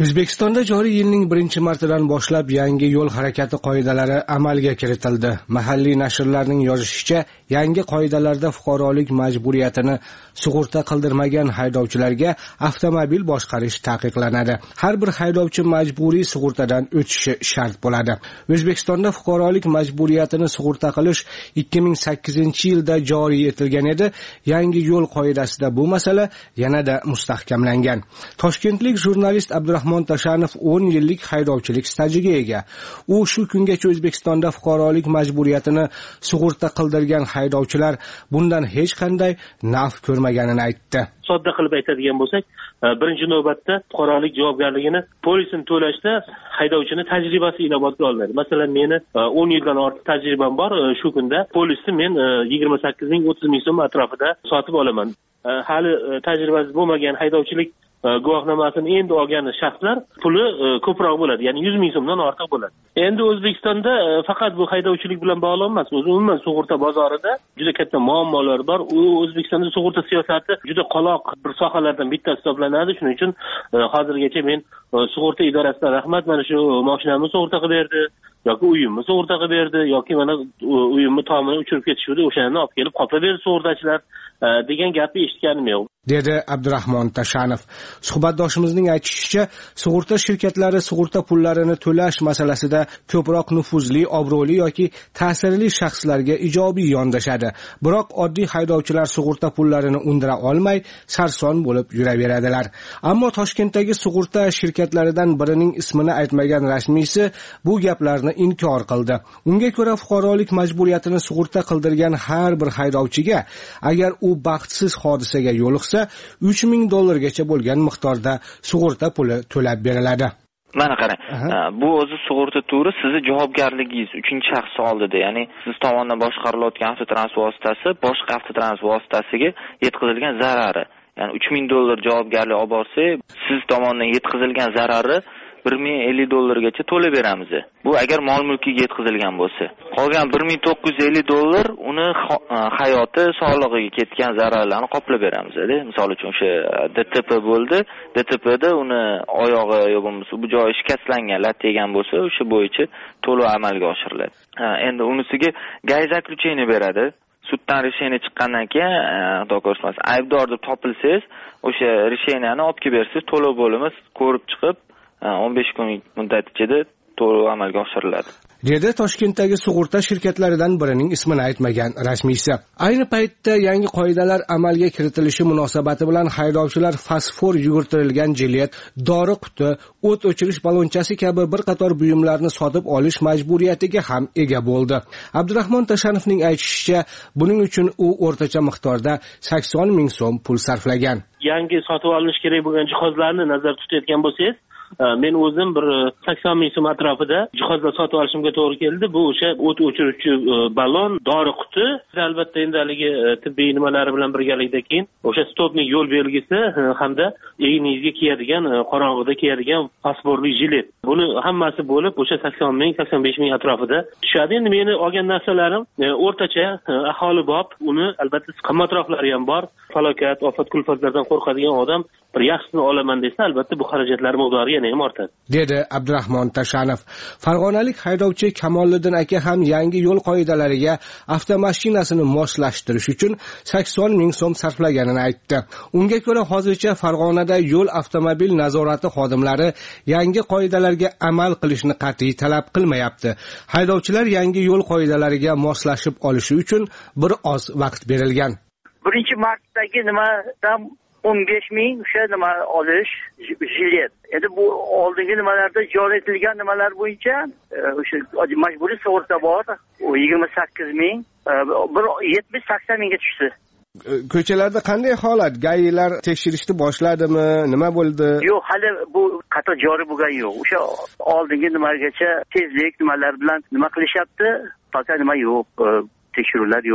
O'zbekistonda joriy yilning 1-martadan boshlab yangi yo'l harakati qoidalari amalga kiritildi. Mahalliy nashrlarning yozishicha, yangi qoidalarda fuqarolik majburiyatini sug'urta qildirmagan haydovchilarga avtomobil boshqarish taqiqlanadi. Har bir haydovchi majburiy sug'urtadan o'tishi shart bo'ladi. O'zbekistonda fuqarolik majburiyatini sug'urta qilish 2008-yilda joriy etilgan edi. Yangi yo'l qoidasida bu masala yanada mustahkamlangan. Toshkentlik jurnalist Abdurahmon Tashanov 10 yillik haydovchilik stajiga ega. U shu kungacha O'zbekistonda fuqarolik majburiyatini sug'urta qildirgan haydovchilar bundan hech qanday naf ko'rmaganini aytdi. Sodda qilib aytadigan bo'lsak, birinchi navbatda fuqarolik javobgarligini polisini to'lashda haydovchini tajribasi inobatga olinadi. Masalan, meni 10 yildan ortiq tajribam bor. Shu kunda polisni men 28,000-30,000 so'm atrofida sotib olaman. Hali tajribasi bo'lmagan haydovchilik guvohnomasini endi olgan shaxslar puli ko'proq bo'ladi, ya'ni 100,000 so'mdan ortiq bo'ladi. Endi O'zbekistonda faqat bu haydovchilik bilan bog'liq emas, umuman sug'urta bozorida juda katta muammolar bor. O'zbekistonda sug'urta siyosati juda qoloq bir sohalardan bittasi hisoblanadi. Shuning uchun hozirgacha men sug'urta idorasidan rahmat, mana shu mashinamni sug'urta qilib berdi, yoki uyimni sug'urta qilib berdi, yoki mana uyimni tomini uchirib ketishdi, o'shani olib kelib qoplab berdi sug'urtachilar degan gapni eshitganim yo'q, dedi Abdurahmon Tashanov. Suhbatdoshimizning aytishicha, sug'urta shirkatlari sug'urta pullarini to'lash masalasida ko'proq nufuzli, obro'li yoki ta'sirli shaxslarga ijobiy yondashadi. Biroq oddiy haydovchilar sug'urta pullarini undira olmay, sarson bo'lib yuraveradilar. Ammo Toshkentdagi sug'urta shirkatlaridan birining ismini aytmagan rasmiysi bu gaplarni inkor qildi. Unga ko'ra, fuqarolik majburiyatini sug'urta qildirgan har bir haydovchiga agar u baxtsiz hodisaga yo'liqsa, $3,000 bo'lgan miqdorda sug'urta puli to'lab beriladi. Mana qarang, bu o'zi sug'urta turi sizni javobgarligingiz 3-shaxs oldida, ya'ni siz tomonidan boshqarilayotgan avtotransport vositasi boshqa avtotransport vositasiga yetkazilgan zarari, ya'ni $3,000 javobgarlik olib borsa, siz tomonidan yetkazilgan zarari $1,050 to'lab beramiz. Bu agar mol mulkiga yetkazilgan bo'lsa. Qolgan $1,950 uni hayoti, sog'lig'iga ketgan zararlarni qoplab beramiz-da. Misol uchun o'sha DTP bo'ldi, DTPda uni oyog'i yo bo'lmasa bu joyi shikastlangan, lat yegan bo'lsa, o'sha bo'yicha to'lov amalga oshiriladi. Endi unisiga gay zaключение beradi. Suddan решение chiqqandan keyin, xudo ko'rsin, aybdor deb topilsangiz, o'sha решениeni olib kelib bersangiz, to'lov bo'limi ko'rib chiqib 15 kun muddat ichida to'lov amalga oshiriladi, dedi Toshkentdagi sug'urta shirkatlaridan birining ismini aytmagan rasmiysi. Ayni paytda yangi qoidalar amalga kiritilishi munosabati bilan haydovchilar fosfor yugurtirilgan jilet, dori quti, o't o'chirish balonchasi kabi bir qator buyumlarni sotib olish majburiyatiga ham ega bo'ldi. Abdurahmon Tashanovning aytishicha, buning uchun u o'rtacha miqdorda 80,000 so'm pul sarflagan. Yangi sotib olinish kerak bo'lgan jihozlarni nazarda tutayotgan bo'lsangiz, men o'zim bir 80,000 so'm atrofida jihozlar sotib olishimga to'g'ri keldi. Bu o'sha o't o'chiruvchi balon, dori quti, albatta endi haligi tibbiy nimalari bilan birgalikda keyin o'sha stopnik yo'l belgisi hamda egningizga kiyadigan, qorong'ida kiyadigan fosforli jilet. Buni hammasi bo'lib o'sha 80,000-85,000 atrofida tushadi. Endi meni olgan narsalarim o'rtacha aholi bob, uni albatta qimmatroqlari ham bor. Falokat, ofat, kulfatlardan qo'rqadigan odam bir yaxshisini olaman desa, albatta bu xarajatlar miqdori yana ham ortadi, dedi Abdurahmon Tashanov. Farg'onalik haydovchi Kamoliddin aka ham yangi yo'l qoidalariga avtomashinasini moslashtirish uchun 80,000 so'm sarflaganini aytdi. Unga ko'ra, hozircha Farg'onada yo'l avtomobil nazorati xodimlari yangi qoidalarga amal qilishni qat'iy talab qilmayapti. Haydovchilar yangi yo'l qoidalariga moslashib olishi uchun bir oz vaqt berilgan. 1-martdagi nimadan 15,000 o'sha nima olish jilet. Endi bu oldingi nimalarda joriy etilgan nimalar bo'yicha o'sha majburiy sug'urta bor. U 28,000, bir 70-80 mingga tushdi. Ko'chalarda qanday holat? Gaylar tekshirishni boshladimi? Nima bo'ldi? Yo'q, hali bu qat'iy joriy bo'lgani yo'q. O'sha oldingi nimagacha tezlik nimalar bilan nima qilishyapti? Faqat nima yo'q, tekshiruvlar yo'q.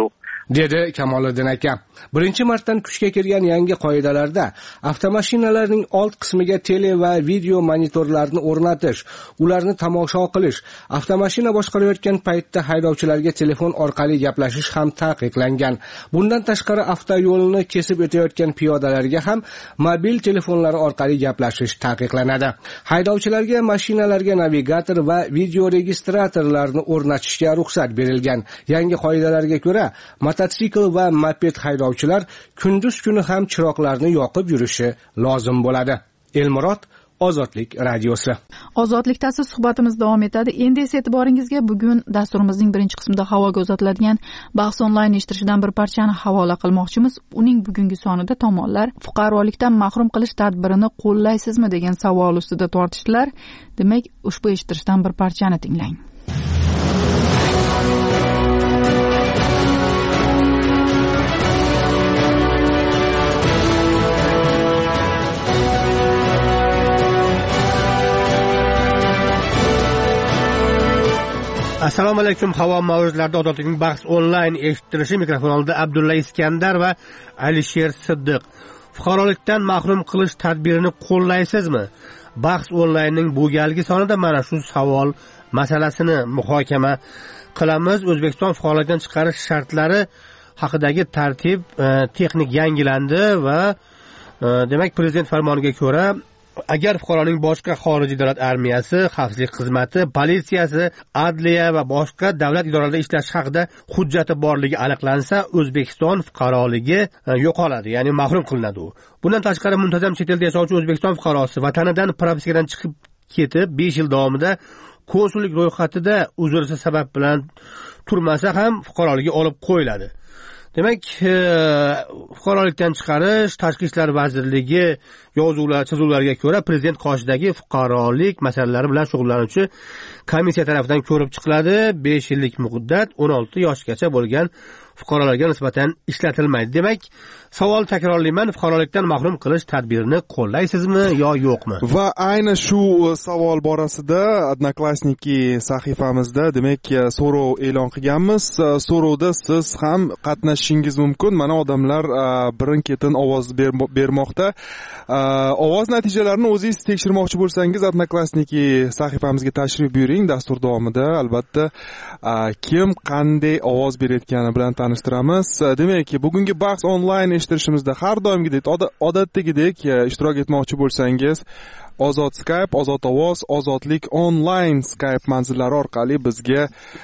dedi Kamoliddin aka. 1-martdan kuchga kirgan yangi qoidalarda avtomashinalarning old qismiga tele va video monitorlarni o'rnatish, ularni tomosha qilish, avtomashina boshqarayotgan paytda haydovchilarga telefon orqali gaplashish ham taqiqlangan. Bundan tashqari avtoyo'lni kesib o'tayotgan piyodalarga ham mobil telefonlari orqali gaplashish taqiqlanadi. Haydovchilarga mashinalarga navigator va video registratorlarni o'rnatishga ruxsat berilgan. Yangi qoidalarga ko'ra, mototsikl va moped haydovchilar kunduz kuni ham chiroqlarni yoqib yurishi lozim bo'ladi. Elmurod, Ozodlik radiosi. Ozodlikdasi suhbatimiz davom etadi. Endi esa e'tiboringizga bugun dasturimizning birinchi qismida havoga uzatiladigan bahs onlayn eshittirishdan bir parchani havola qilmoqchimiz. Uning bugungi sonida tomonlar fuqarolikdan mahrum qilish tadbirini qo'llaysizmi degan savol ustida tortishdilar. Demak, ushbu eshittirishdan bir parchani tinglang. Assalomu alaykum. Havo mavjudlarida Ozodlikning bahs onlayn eshittirishi mikrofon oldida Abdulla Iskandar va Alisher Siddiq. Fuqarolikdan mahrum qilish tadbirini qo'llaysizmi? Bahs onlaynning bu galgi sonida mana shu savol masalasini muhokama qilamiz. O'zbekiston fuqarolikdan chiqarish shartlari haqidagi tartib texnik yangilandi va demak prezident farmoniga ko'ra agar fuqaroning boshqa xorijiy davlat armiyasi, xavfsizlik xizmati, politsiyasi, adliya va boshqa davlat idoralarida ishlash haqida hujjati borligi aniqlansa, O'zbekiston fuqaroligi yo'qoladi, ya'ni mahrum qilinadi u. Bundan tashqari muntazam chet elda yashovchi O'zbekiston fuqarosi vatanidan propiskadan chiqib ketib 5 yil davomida konsullik ro'yxatida uzrsiz sabab bilan turmasa ham fuqaroligi olib qo'yiladi. Demak, fuqarolikdan chiqarish Tashqi ishlar vazirligi chizuvlariga ko'ra prezident qoshidagi fuqarolik masalalari bilan shug'ullanuvchi komissiya tomonidan ko'rib chiqiladi. 5 yillik muddat 16 yoshgacha bo'lgan fuqarolarga nisbatan ishlatilmaydi. Demak, savol takrorlayman, fuqarolikdan mahrum qilish tadbirini qo'llaysizmi yo yo'qmi? Va ayni shu savol borasida Odnoklassniki sahifamizda demak so'rov e'lon qilganmiz. So'rovda siz ham qatnashishingiz mumkin. Mana odamlar birin-ketin ovoz bermoqda. Ovoz natijalarini o'zingiz tekshirmoqchi bo'lsangiz Odnoklassniki sahifamizga tashrif buyuring. Dastur davomida albatta kim qanday ovoz berayotgani bilan tanishtiramiz. Demak, bugungi bahs onlayn eshittirishimizda har doimgidek odatdagidek ishtirok etmoqchi bo'lsangiz Ozod Skype, Ozod ovoz, Ozodlik onlayn Skype manzillari orqali bizga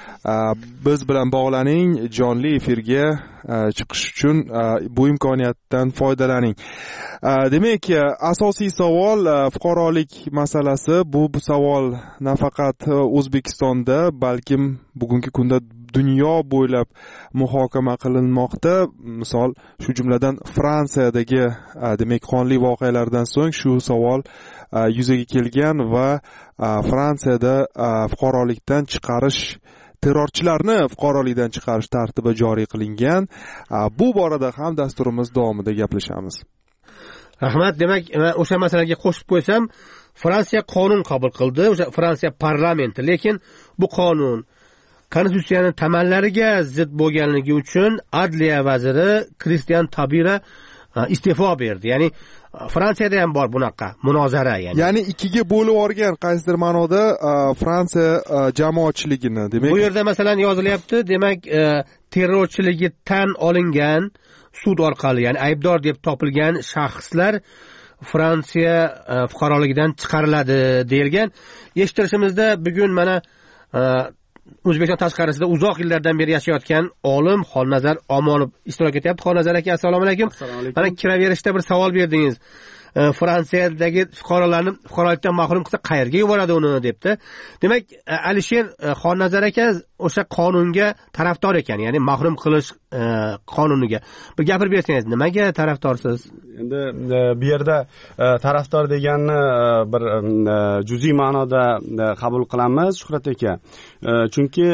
biz bilan bog'laning, jonli efirga chiqish uchun bu imkoniyatdan foydalaning. Demak, asosiy savol fuqarolik masalasi. Bu savol nafaqat O'zbekistonda, balkim bugungi kunda dunyo bo'ylab muhokama qilinmoqda. Misol, shu jumladan Fransiyadagi demak qonli voqealardan so'ng shu savol yuzaga kelgan va Fransiyada fuqarolikdan chiqarish, terrorchilarni fuqarolikdan chiqarish tartibi joriy qilingan. Bu borada ham dasturimiz davomida gaplashamiz. Rahmat. Demak, o'sha masalaga qo'shib qo'ysam, Fransiya qonun qabul qildi, o'sha Fransiya parlamenti, lekin bu qonun konstitutsiyaning tamallariga zid bo'lganligi uchun Adliya vaziri Kristian Tabira iste'fo berdi. Ya'ni Fransiyada ham bor bunaqa munozara, ya'ni ikkiga bo'lib olgan qaysidir ma'noda Fransiya jamoatchiligini. Demak, bu yerda masalan yozilyapti, demak, terrorchiligi tan olingan sud orqali, ya'ni aybdor deb topilgan shaxslar Fransiya fuqaroligidan chiqariladi deyilgan. Eshittirishimizda bugun mana O'zbekiston tashqarisida uzoq yillardan beri yashayotgan olim Xonnazar Omonov ishtirok etyapti. Xonnazar aka, assalomu alaykum. Mana kiraverishda bir savol berdingiz. Fransiyadagi fuqarolarni fuqarolikdan mahrum qilsa qayerga yuboradi uni debdi. Demak, Alisher Xonnazar aka o'sha qonunga tarafdor ekan, ya'ni mahrum qilish qonuniga. Bir gapirib bersangiz, nimaga tarafdorsiz? Endi bu yerda tarafdor deganni bir juz'iy ma'noda qabul qilamiz, Shuhrat aka. Chunki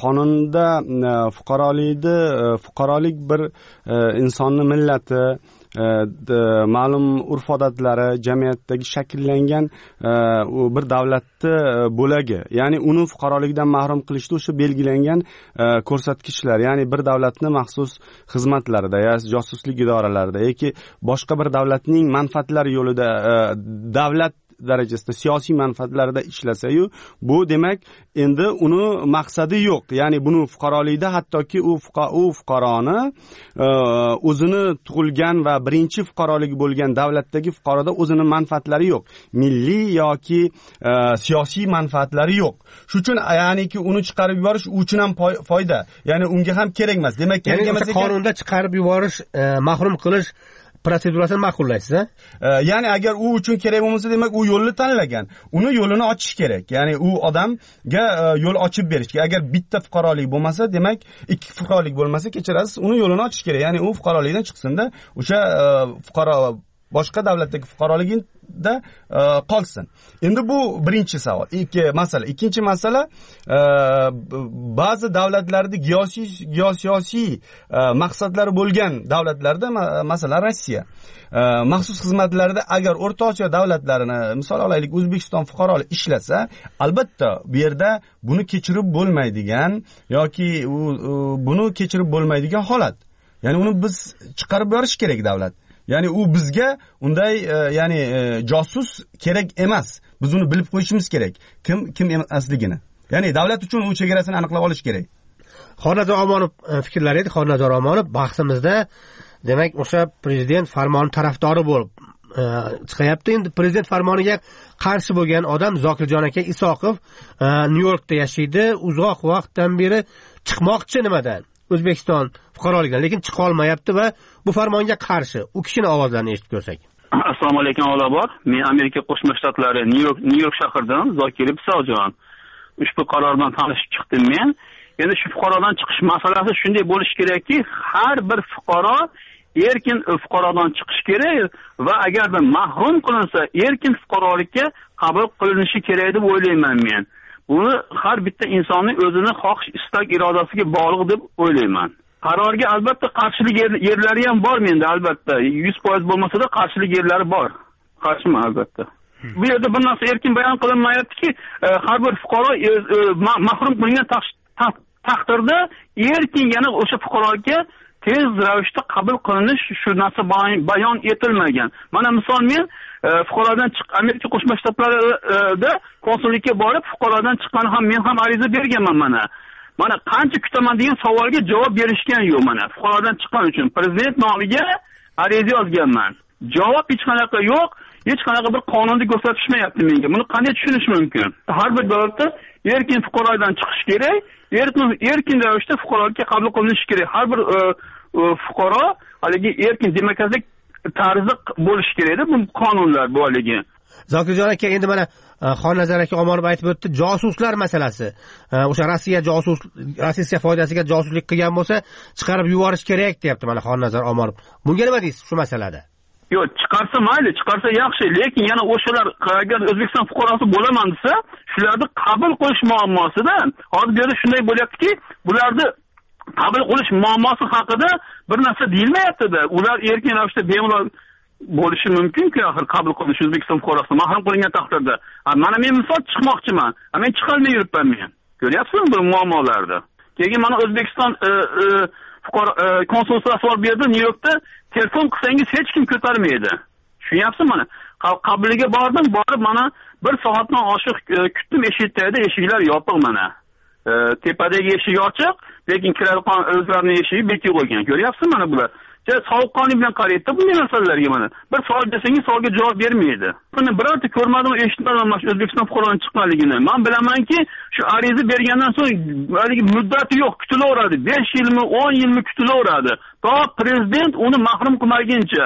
qonunda fuqarolik bir insonning millati ma'lum urf odatlari jamiyatdagi shakllangan bir davlatni bo'lagi, ya'ni uni fuqaroligidan mahrum qilishda o'sha belgilangan ko'rsatkichlar, ya'ni bir davlatni maxsus xizmatlarida yoki josuslik idoralarida yoki boshqa bir davlatning manfaatlari yo'lida davlat darajasida siyosiy manfaatlarida ishlasa-yu, bu demak endi uni maqsadi yo'q. Ya'ni buni fuqarolikda hattoki u fuqaroni o'zini tug'ilgan va birinchi fuqaroligi bo'lgan davlatdagi fuqaroda o'zini manfaatlari yo'q. Milliy yoki siyosiy manfaatlari yo'q. Shuning uchun ya'niki uni chiqarib yuborish uchun ham foyda. Ya'ni unga ham kerak emas. Demak, kerak emas ekan. Qonunda chiqarib yuborish, mahrum qilish protsedurasini ma'qullaysiz, ya'ni agar u uchun kerak bo'lmasa, demak u yo'lni tanlagan. Uni yo'lini ochish kerak. Ya'ni u odamga yo'l ochib berish kerak. Agar bitta fuqarolik bo'lmasa, demak ikki fuqarolik bo'lmasa, kechirasiz, uni yo'lini ochish kerak. Ya'ni u fuqarolikdan chiqsin-da, o'sha fuqaro boshqa davlatdagi fuqaroligida qolsin. Endi bu birinchi savol, masala. Ikkinchi masala, ba'zi davlatlarda geosiyosiy maqsadlari bo'lgan davlatlarda, masalan Rossiya, maxsus xizmatlarda agar O'rta Osiyo davlatlarini, misol olaylik, O'zbekiston fuqarolari ishlasa, albatta bu yerda buni kechirib bo'lmaydigan yoki buni kechirib bo'lmaydigan holat. Ya'ni uni biz chiqarib berish kerak davlat. Ya'ni u bizga unday ya'ni josus kerak emas. Biz uni bilib qo'yishimiz kerak. Kim emasligini. Ya'ni davlat uchun u chegarasini aniqlab olish kerak. Xornazor Omonov fikrlari edi. Xornazor Omonov bahsimizda demak o'sha prezident farmoni tarafdori bo'lib chiqyapti. Endi prezident farmoniga qarshi bo'lgan odam Zokirjon aka Isoqov Nyu-Yorkda yashaydi. Uzoq vaqtdan beri chiqmoqchi nimadan? O'zbekiston fuqaroligidan, lekin chiqa olmayapti va bu farmonga qarshi. U kishini ovozlarini eshitib ko'rsak. Assalomu alaykum avvalambor. Men Amerika Qo'shma Shtatlari Nyu-York shahridan Zokir Isoqjon. Ushbu qarordan tanishib chiqdim men. Endi shu fuqarodan chiqish masalasi shunday bo'lishi kerakki, har bir fuqaro erkin fuqarodan chiqish kerak va agarda mahrum qilinsa, erkin fuqarolikka qabul qilinishi kerak deb o'ylayman men. Buni har bitta insonning o'zini xohish, istak, irodasiga bog'liq deb o'ylayman. Qarorga albatta qarshilik yerlari ham bor menda, albatta. 100% bo'lmasa-da qarshilik yerlari bor. Qarshiman albatta. Bu yerda bir narsa erkin bayon qilinmayaptiki, har bir fuqaro mahrum qilingan taqdirda erkin yana o'sha fuqaroga tez ravishda qabul qilinish shu narsa bayon etilmagan. Mana misol men fuqarodan Amerika Qo'shma Shtatlarida konsullikka borib fuqarodan chiqqan ham men ham ariza berganman mana. Mana qancha kutaman degan savolga javob berishgan yo'q mana. Fuqarodan chiqqan uchun prezident nomiga ariza yozganman. Javob hech qanaqa yo'q, hech qanaqa bir qonunda ko'rsatishmayapti menga. Buni qanday tushunish mumkin? Har bir davlatda erkin fuqarodan chiqish kerak, erkin ravishda fuqarolikka qabul qilinishi kerak. Har bir fuqaro haligi erkin demokratik tarzda bo'lishi kerak-da, bu qonunlar borligi. Zokirjon aka, endi mana Xornazor aka Omonov aytib o'tdi, josuslar masalasi. O'sha Rossiya foydasiga josuslik qilgan bo'lsa, chiqarib yuborish kerak deyapti mana Xornazor Omonov. Bunga nima deysiz shu masalada? Yo'q, chiqarsa mayli, chiqarsa yaxshi, lekin yana o'shalar agar O'zbekiston fuqarosi bo'laman desa, shularni qabul qilish muammosida hozir bu yerda shunday bo'lyaptiki, bularni qabul qilish muammosi haqida bir narsa deyilmayapti-da. Ular erkin ravishda bemalol bo'lishi mumkin-ku, axir qabul qilish O'zbekiston fuqarosi mahrum qilingan taqdirda. Mana men misol chiqmoqchiman. Men chiqolmay yuribman men. Ko'ryapsizmi bu muammolarni? Keyin mana O'zbekiston fuqaro konsulxonasi bor bu yerda Nyu-Yorkda, telefon qilsangiz hech kim ko'tarmaydi. Tushunyapsizmi mana? Qabuliga borib mana 1 soatdan oshiq kutdim, eshikda eshiklar yopiq mana. Tepadagi eshik ochiq, lekin kiradigan o'zlarining eshigi bekib qo'ygan. Ko'ryapsizmi mana bular? Sovuqqonlik bilan qaraydi bunday masalalarga mana. Bir savol bersangiz savolga javob bermaydi. Buni birorta ko'rmadim, eshitmadim mana O'zbekiston fuqarolarining chiqqanligini. Men bilamanki, shu ariza bergandan so'ng haligi muddati yo'q, kutilaveradi. 5 yilmi, 10 yilmi kutilaveradi. To prezident uni mahrum qilmaguncha.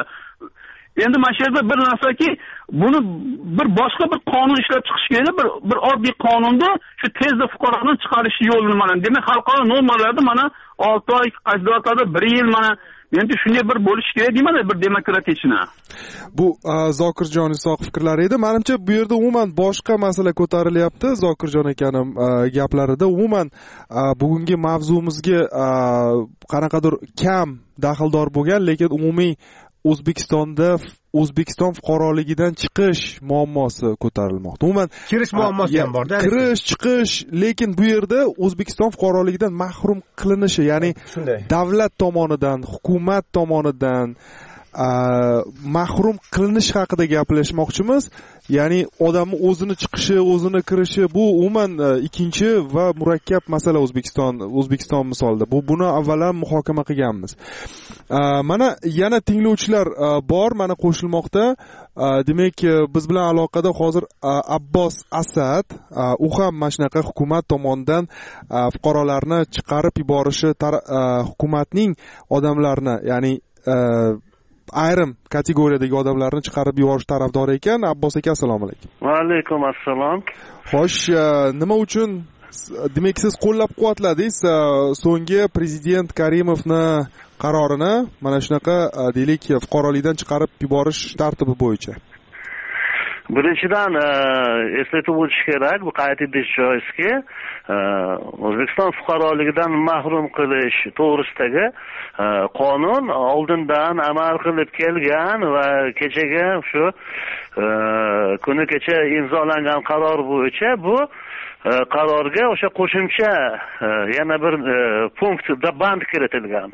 Endi mana shu yerda bir narsaki, buni bir boshqa bir qonun ishlab chiqish kerak, bir oddiy qonunda shu tezda fuqaroni chiqarish yo'lini mana. Demak, xalqaro normalarda mana 6 oy, qaysi davlatlarda 1 yil mana endi shunday bir bo'lish kerak deyman-da, bir demokratiyachina. Bu Zokirjon Isoqov fikrlari edi. Menimcha bu yerda umuman boshqa masala ko'tarilyapti. Zokirjon akaning gaplarida umuman bugungi mavzumizga qanaqadir kam daxldor bo'lgan, lekin umumiy O'zbekiston fuqaroligidan chiqish muammosi ko'tarilmoqda. Umuman kirish muammosi ham bor-da. Kirish, chiqish, lekin bu yerda O'zbekiston fuqaroligidan mahrum qilinishi, ya'ni davlat tomonidan, hukumat tomonidan mahrum qilinish haqida gaplashmoqchimiz. Ya'ni odamning o'zini chiqishi, o'zini kirishi bu umuman ikkinchi va murakkab masala O'zbekiston misolida. Buni avvalham muhokama qilganmiz. Mana yana tinglovchilar bor, mana qo'shilmoqda. Demak, biz bilan aloqada hozir Abbos Asad, u ham mana shunaqa hukumat tomonidan fuqarolarni chiqarib yuborishi, hukumatning odamlarni, ya'ni ayrim kategoriyadagi odamlarni chiqarib yuborish tarafdori ekan. Abbos aka, assalomu alaykum. Va alaykum assalom. Xo'sh, nima uchun, demak, siz qo'llab-quvvatladingiz so'nggi prezident Karimovni qarorini, mana shunaqa deylik, fuqarolikdan chiqarib yuborish tartibi bo'yicha? Birinchidan eslatib o'tish kerak, bu qayd etish joizki, O'zbekiston fuqaroligidan mahrum qilish to'g'risidagi qonun oldindan amal qilib kelgan va kechaga shu kuni kecha imzolangan qaror bo'yicha bu qarorga o'sha qo'shimcha yana bir punktda band kiritilgan.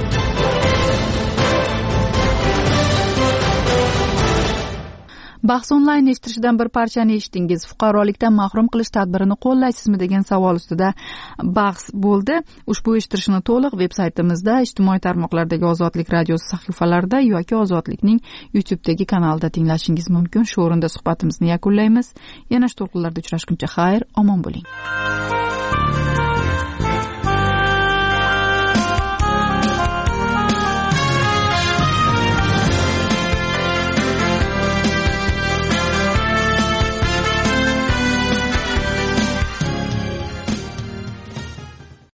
Bahs onlayn eshittirishdan bir parchani eshitdingiz. Fuqarolikdan mahrum qilish tadbirini qo'llaysizmi degan savol ustida bahs bo'ldi. Ushbu eshittirishni to'liq veb-saytimizda, ijtimoiy tarmoqlardagi Ozodlik radiosi sahifalarida yoki Ozodlikning YouTube'dagi kanalida tinglashingiz mumkin. Shu o'rinda suhbatimizni yakunlaymiz. Yana shu to'lqinlarda uchrashguncha xayr, omon bo'ling.